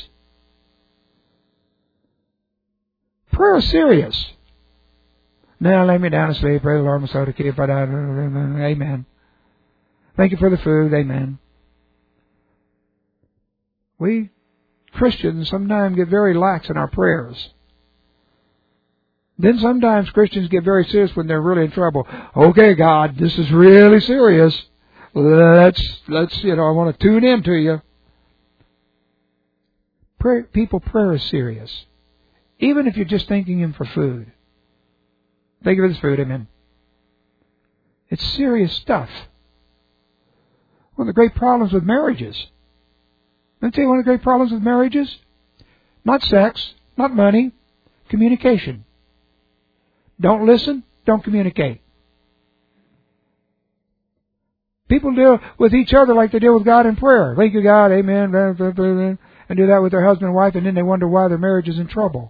S1: Prayer is serious. Now lay me down to sleep. Pray the Lord my soul to keep. Amen. Thank you for the food. Amen. We Christians sometimes get very lax in our prayers. Then sometimes Christians get very serious when they're really in trouble. Okay, God, this is really serious. Let's I want to tune in to you. Prayer is serious. Even if you're just thanking Him for food. Thank you for this food, amen. It's serious stuff. One of the great problems with marriages. Let me tell you one of the great problems with marriages. Not sex, not money, communication. Don't listen, don't communicate. People deal with each other like they deal with God in prayer. Thank you, God, amen, and do that with their husband and wife, and then they wonder why their marriage is in trouble.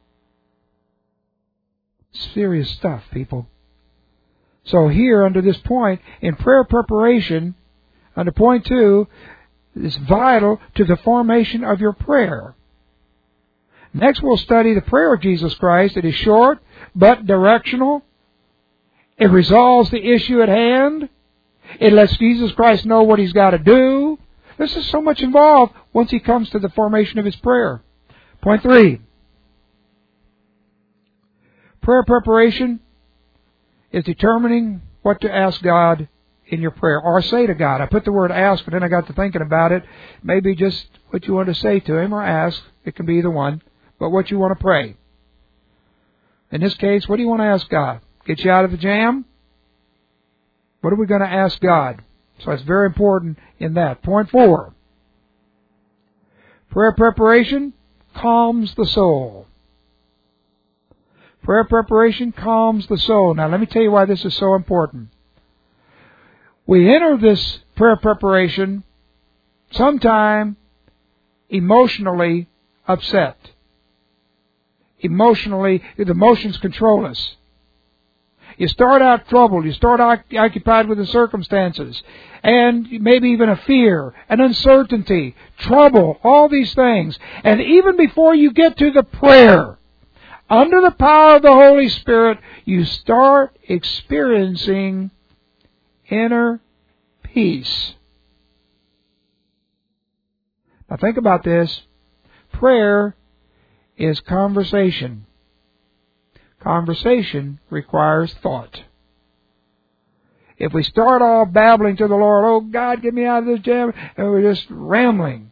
S1: Serious stuff, people. So here, under this point, in prayer preparation, under point 2, is vital to the formation of your prayer. Next, we'll study the prayer of Jesus Christ. It is short, but directional. It resolves the issue at hand. It lets Jesus Christ know what He's got to do. This is so much involved once He comes to the formation of His prayer. Point 3. Prayer preparation is determining what to ask God in your prayer, or say to God. I put the word ask, but then I got to thinking about it. Maybe just what you want to say to Him, or ask. It can be either one. But what you want to pray. In this case, what do you want to ask God? Get you out of the jam? What are we going to ask God? So it's very important in that. Point 4. Prayer preparation calms the soul. Prayer preparation calms the soul. Now let me tell you why this is so important. We enter this prayer preparation sometime emotionally upset. Emotionally, the emotions control us. You start out troubled. You start occupied with the circumstances. And maybe even a fear, an uncertainty, trouble, all these things. And even before you get to the prayer, under the power of the Holy Spirit, you start experiencing inner peace. Now think about this. Prayer is conversation. Conversation requires thought. If we start off babbling to the Lord, oh God, get me out of this jam, and we're just rambling.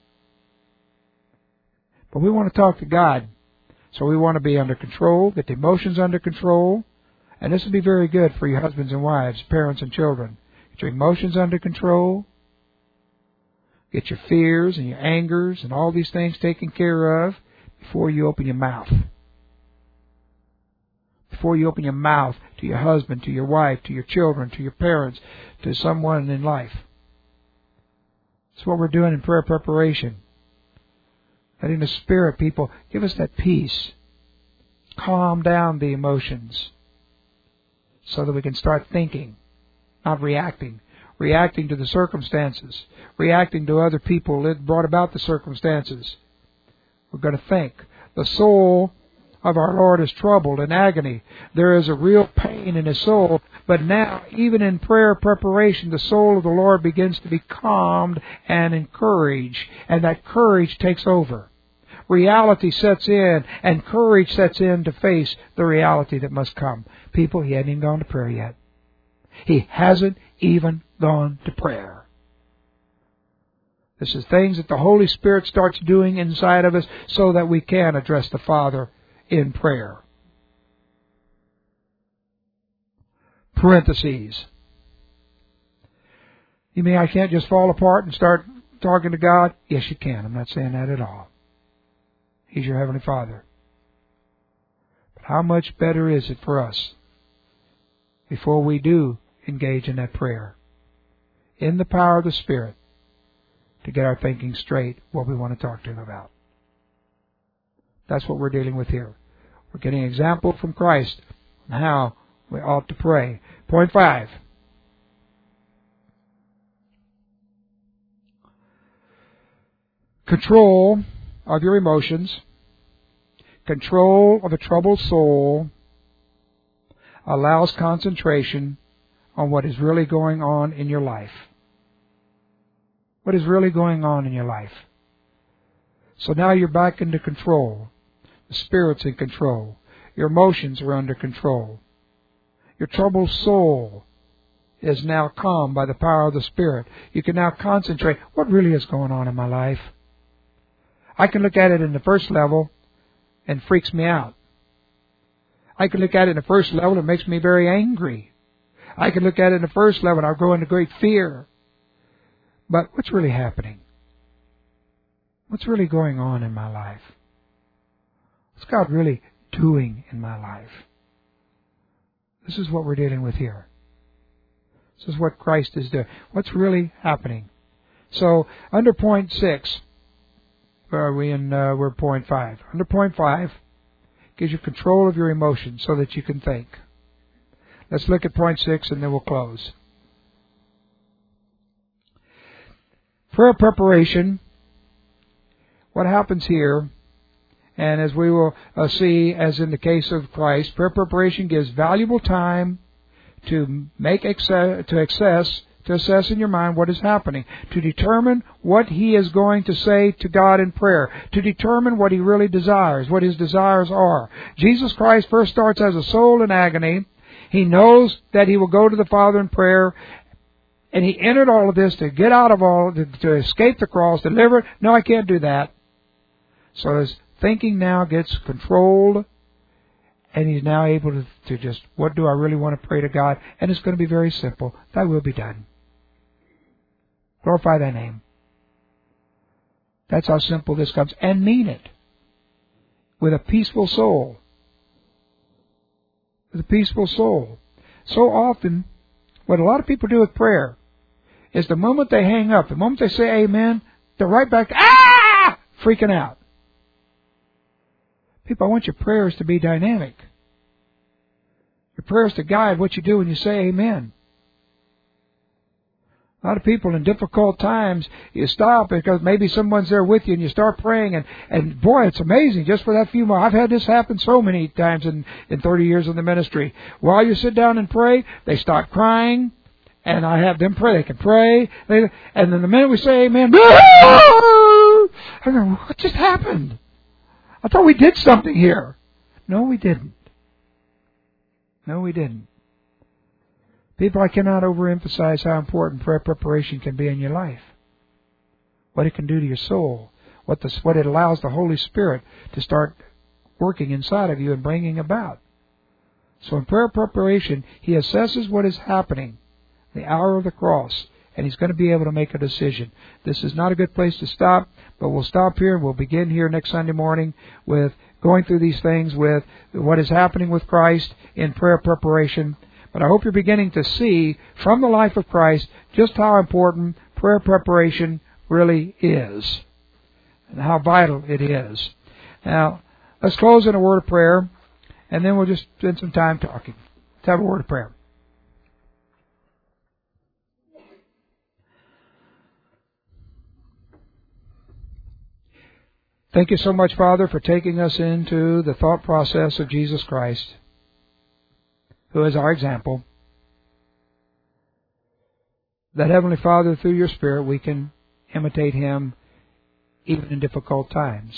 S1: But we want to talk to God. So we want to be under control, get the emotions under control. And this will be very good for your husbands and wives, parents and children. Get your emotions under control. Get your fears and your angers and all these things taken care of before you open your mouth. Before you open your mouth to your husband, to your wife, to your children, to your parents, to someone in life. That's what we're doing in prayer preparation. Letting the Spirit, people, give us that peace. Calm down the emotions so that we can start thinking, not reacting. Reacting to the circumstances. Reacting to other people that brought about the circumstances. We're going to think. The soul of our Lord is troubled, in agony. There is a real pain in His soul. But now, even in prayer preparation, the soul of the Lord begins to be calmed and encouraged. And that courage takes over. Reality sets in, and courage sets in to face the reality that must come. People, He hasn't even gone to prayer yet. He hasn't even gone to prayer. This is things that the Holy Spirit starts doing inside of us so that we can address the Father in prayer. Parentheses. You mean I can't just fall apart and start talking to God? Yes, you can. I'm not saying that at all. He's your Heavenly Father. But how much better is it for us, before we do engage in that prayer, in the power of the Spirit, to get our thinking straight, what we want to talk to Him about. That's what we're dealing with here. We're getting an example from Christ on how we ought to pray. Point 5. Control of your emotions, control of a troubled soul, allows concentration on what is really going on in your life. What is really going on in your life. So now you're back into control. The Spirit's in control. Your emotions are under control. Your troubled soul is now calm by the power of the Spirit. You can now concentrate. What really is going on in my life? I can look at it in the first level and it freaks me out. I can look at it in the first level and it makes me very angry. I can look at it in the first level and I'll go into great fear. But what's really happening? What's really going on in my life? What's God really doing in my life? This is what we're dealing with here. This is what Christ is doing. What's really happening? So, under point 6, where are we in? We're point 5. Under point 5, gives you control of your emotions so that you can think. Let's look at point 6 and then we'll close. Prayer preparation. What happens here, and as we will see, as in the case of Christ, prayer preparation gives valuable time to assess in your mind what is happening, to determine what He is going to say to God in prayer, to determine what He really desires, what His desires are. Jesus Christ first starts as a soul in agony. He knows that He will go to the Father in prayer, and He entered all of this to get out of all, to escape the cross, deliver it. No, I can't do that. So His thinking now gets controlled, and He's now able to just, what do I really want to pray to God? And it's going to be very simple. Thy will be done. Glorify Thy name. That's how simple this comes. And mean it. With a peaceful soul. With a peaceful soul. So often, what a lot of people do with prayer is the moment they hang up, the moment they say amen, they're right back, freaking out. People, I want your prayers to be dynamic. Your prayers to guide what you do when you say amen. A lot of people in difficult times, you stop because maybe someone's there with you and you start praying and boy, it's amazing just for that few moments. I've had this happen so many times in 30 years in the ministry. While you sit down and pray, they start crying and I have them pray. They can pray. And then the minute we say amen, I don't know, what just happened? I thought we did something here. No, we didn't. No, we didn't. People, I cannot overemphasize how important prayer preparation can be in your life. What it can do to your soul. What it allows the Holy Spirit to start working inside of you and bringing about. So in prayer preparation, He assesses what is happening, the hour of the cross, and He's going to be able to make a decision. This is not a good place to stop, but we'll stop here and we'll begin here next Sunday morning with going through these things with what is happening with Christ in prayer preparation. But I hope you're beginning to see from the life of Christ just how important prayer preparation really is and how vital it is. Now, let's close in a word of prayer, and then we'll just spend some time talking. Let's have a word of prayer. Thank you so much, Father, for taking us into the thought process of Jesus Christ, who is our example. That, Heavenly Father, through your Spirit, we can imitate Him even in difficult times.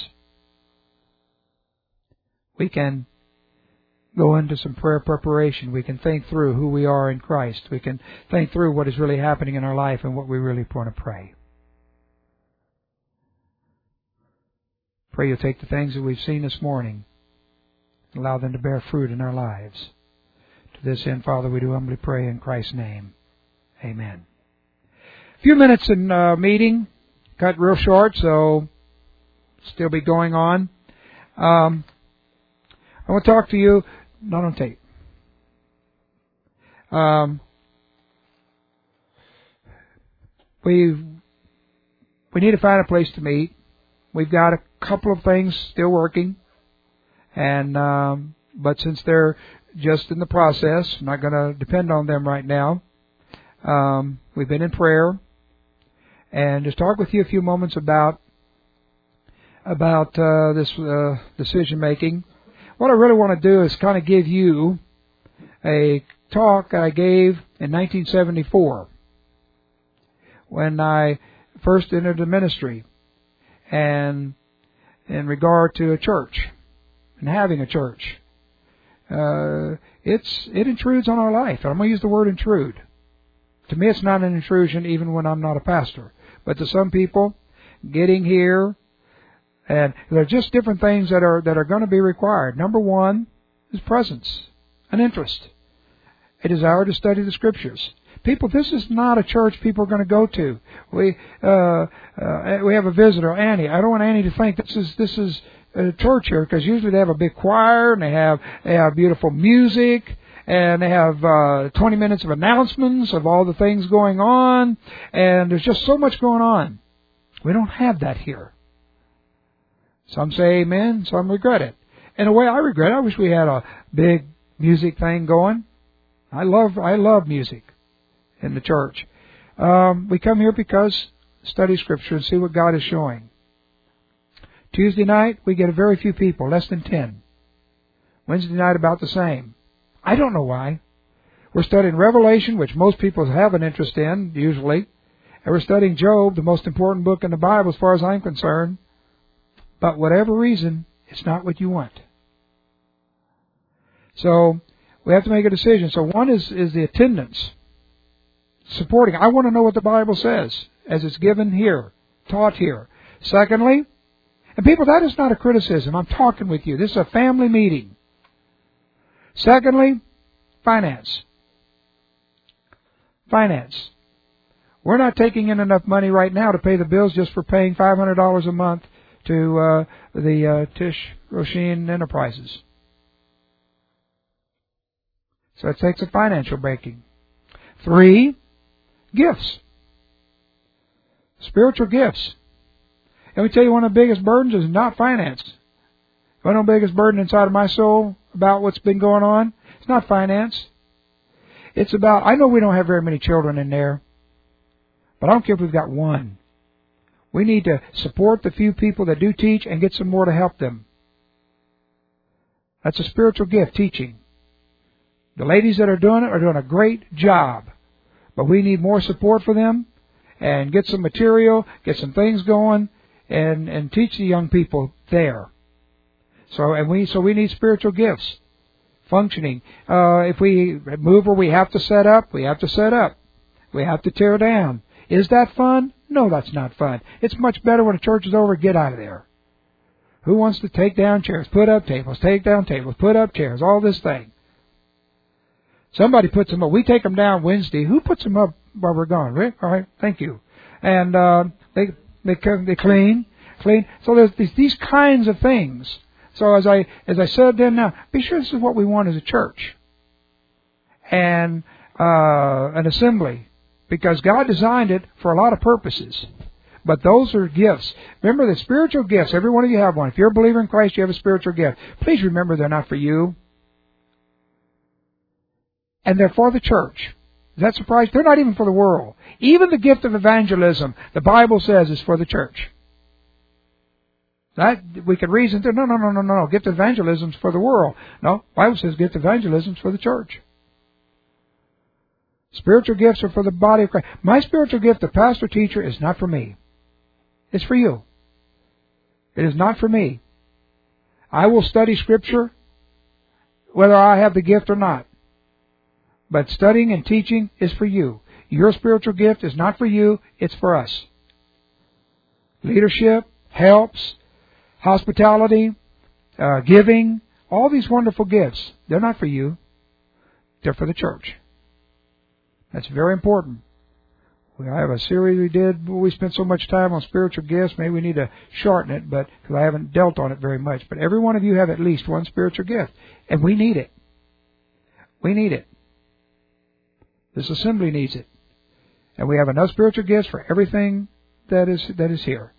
S1: We can go into some prayer preparation. We can think through who we are in Christ. We can think through what is really happening in our life and what we really want to pray. Pray you'll take the things that we've seen this morning and allow them to bear fruit in our lives. To this end, Father, we do humbly pray in Christ's name. Amen. A few minutes in meeting, cut real short, so still be going on. I want to talk to you, not on tape. We need to find a place to meet. We've got a couple of things still working, and but since they're just in the process, I'm not going to depend on them right now. We've been in prayer, and just talk with you a few moments about this decision making. What I really want to do is kind of give you a talk I gave in 1974 when I first entered the ministry, and in regard to a church and having a church. It intrudes on our life. I'm going to use the word intrude. To me, it's not an intrusion even when I'm not a pastor. But to some people, getting here, and there are just different things that are going to be required. Number one is presence, an interest, a desire to study the Scriptures. People, this is not a church people are going to go to. We have a visitor, Annie. I don't want Annie to think this is a church here, because usually they have a big choir and they have beautiful music and they have 20 minutes of announcements of all the things going on, and there's just so much going on. We don't have that here. Some say amen, some regret it. In a way, I regret it. I wish we had a big music thing going. I love music in the church. We come here because study Scripture and see what God is showing. Tuesday night, we get a very few people, less than 10. Wednesday night, about the same. I don't know why. We're studying Revelation, which most people have an interest in, usually. And we're studying Job, the most important book in the Bible as far as I'm concerned. But whatever reason, it's not what you want. So, we have to make a decision. So one is the attendance. Supporting. I want to know what the Bible says as it's given here, taught here. Secondly, and people, that is not a criticism. I'm talking with you. This is a family meeting. Secondly, finance. Finance. We're not taking in enough money right now to pay the bills just for paying $500 a month to the Tish Roshin Enterprises. So it takes a financial breaking. 3, gifts. Spiritual gifts. Let me tell you, one of the biggest burdens is not finance. One of the biggest burdens inside of my soul about what's been going on, it's not finance. It's about, I know we don't have very many children in there, but I don't care if we've got one. We need to support the few people that do teach and get some more to help them. That's a spiritual gift, teaching. The ladies that are doing it are doing a great job. But we need more support for them and get some material, get some things going, and teach the young people there. So we need spiritual gifts functioning. If we move where we have to set up, we have to set up. We have to tear down. Is that fun? No, that's not fun. It's much better when a church is over, get out of there. Who wants to take down chairs, put up tables, take down tables, put up chairs, all this thing? Somebody puts them up. We take them down Wednesday. Who puts them up while we're gone? Rick? All right, thank you. And they clean. So there's these kinds of things. So as I said then, now be sure this is what we want as a church and an assembly, because God designed it for a lot of purposes. But those are gifts. Remember the spiritual gifts. Every one of you have one. If you're a believer in Christ, you have a spiritual gift. Please remember they're not for you. And they're for the church. Is that surprising? They're not even for the world. Even the gift of evangelism, the Bible says, is for the church. That we could reason, no. Gift of evangelism is for the world. No, the Bible says gift of evangelism is for the church. Spiritual gifts are for the body of Christ. My spiritual gift, the pastor teacher, is not for me. It's for you. It is not for me. I will study Scripture whether I have the gift or not. But studying and teaching is for you. Your spiritual gift is not for you, it's for us. Leadership, helps, hospitality, giving, all these wonderful gifts, they're not for you. They're for the church. That's very important. We have a series we did. We spent so much time on spiritual gifts. Maybe we need to shorten it, but because I haven't dealt on it very much. But every one of you have at least one spiritual gift, and we need it. We need it. This assembly needs it, and we have enough spiritual gifts for everything that is here.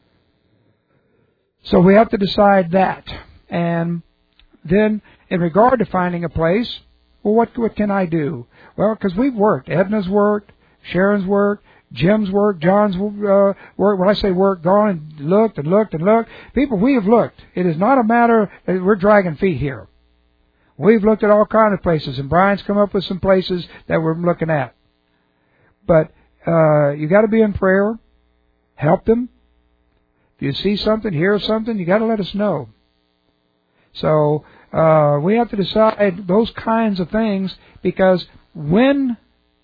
S1: So we have to decide that, and then in regard to finding a place, well, what can I do? Well, because we've worked. Edna's worked. Sharon's worked, Jim's worked, John's work. When I say work, gone and looked and looked and looked. People, we have looked. It is not a matter that we're dragging feet here. We've looked at all kinds of places, and Brian's come up with some places that we're looking at. But you got to be in prayer. Help them. If you see something, hear something, you got to let us know. So we have to decide those kinds of things, because when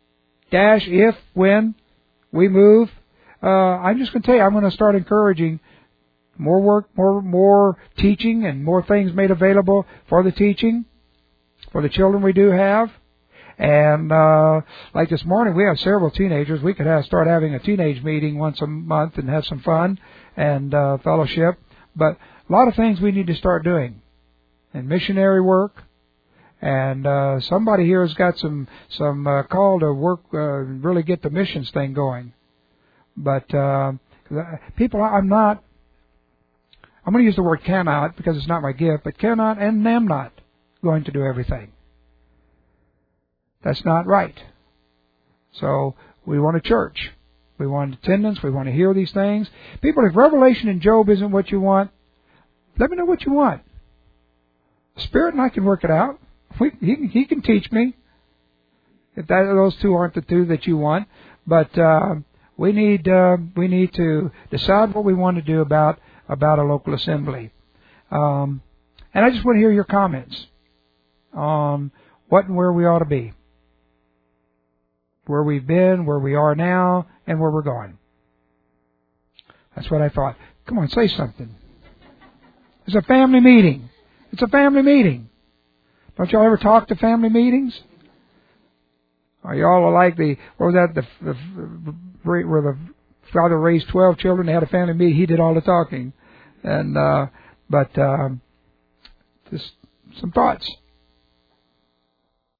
S1: we move, I'm just going to tell you, I'm going to start encouraging more work, more teaching, and more things made available for the teaching, for the children we do have. And like this morning, we have several teenagers. We could start having a teenage meeting once a month and have some fun and fellowship. But a lot of things we need to start doing. And missionary work. And somebody here has got some call to work, really get the missions thing going. But people, I'm going to use the word cannot because it's not my gift, but cannot and am not going to do everything. That's not right. So we want a church. We want attendance. We want to hear these things. People, if Revelation in Job isn't what you want, let me know what you want. The Spirit and I can work it out. He can teach me if those two aren't the two that you want. But we need to decide what we want to do about a local assembly. And I just want to hear your comments on what and where we ought to be, where we've been, where we are now, and where we're going. That's what I thought. Come on, say something. It's a family meeting. It's a family meeting. Don't y'all ever talk to family meetings? Are y'all like where the father raised 12 children, they had a family meeting, he did all the talking. And, just some thoughts.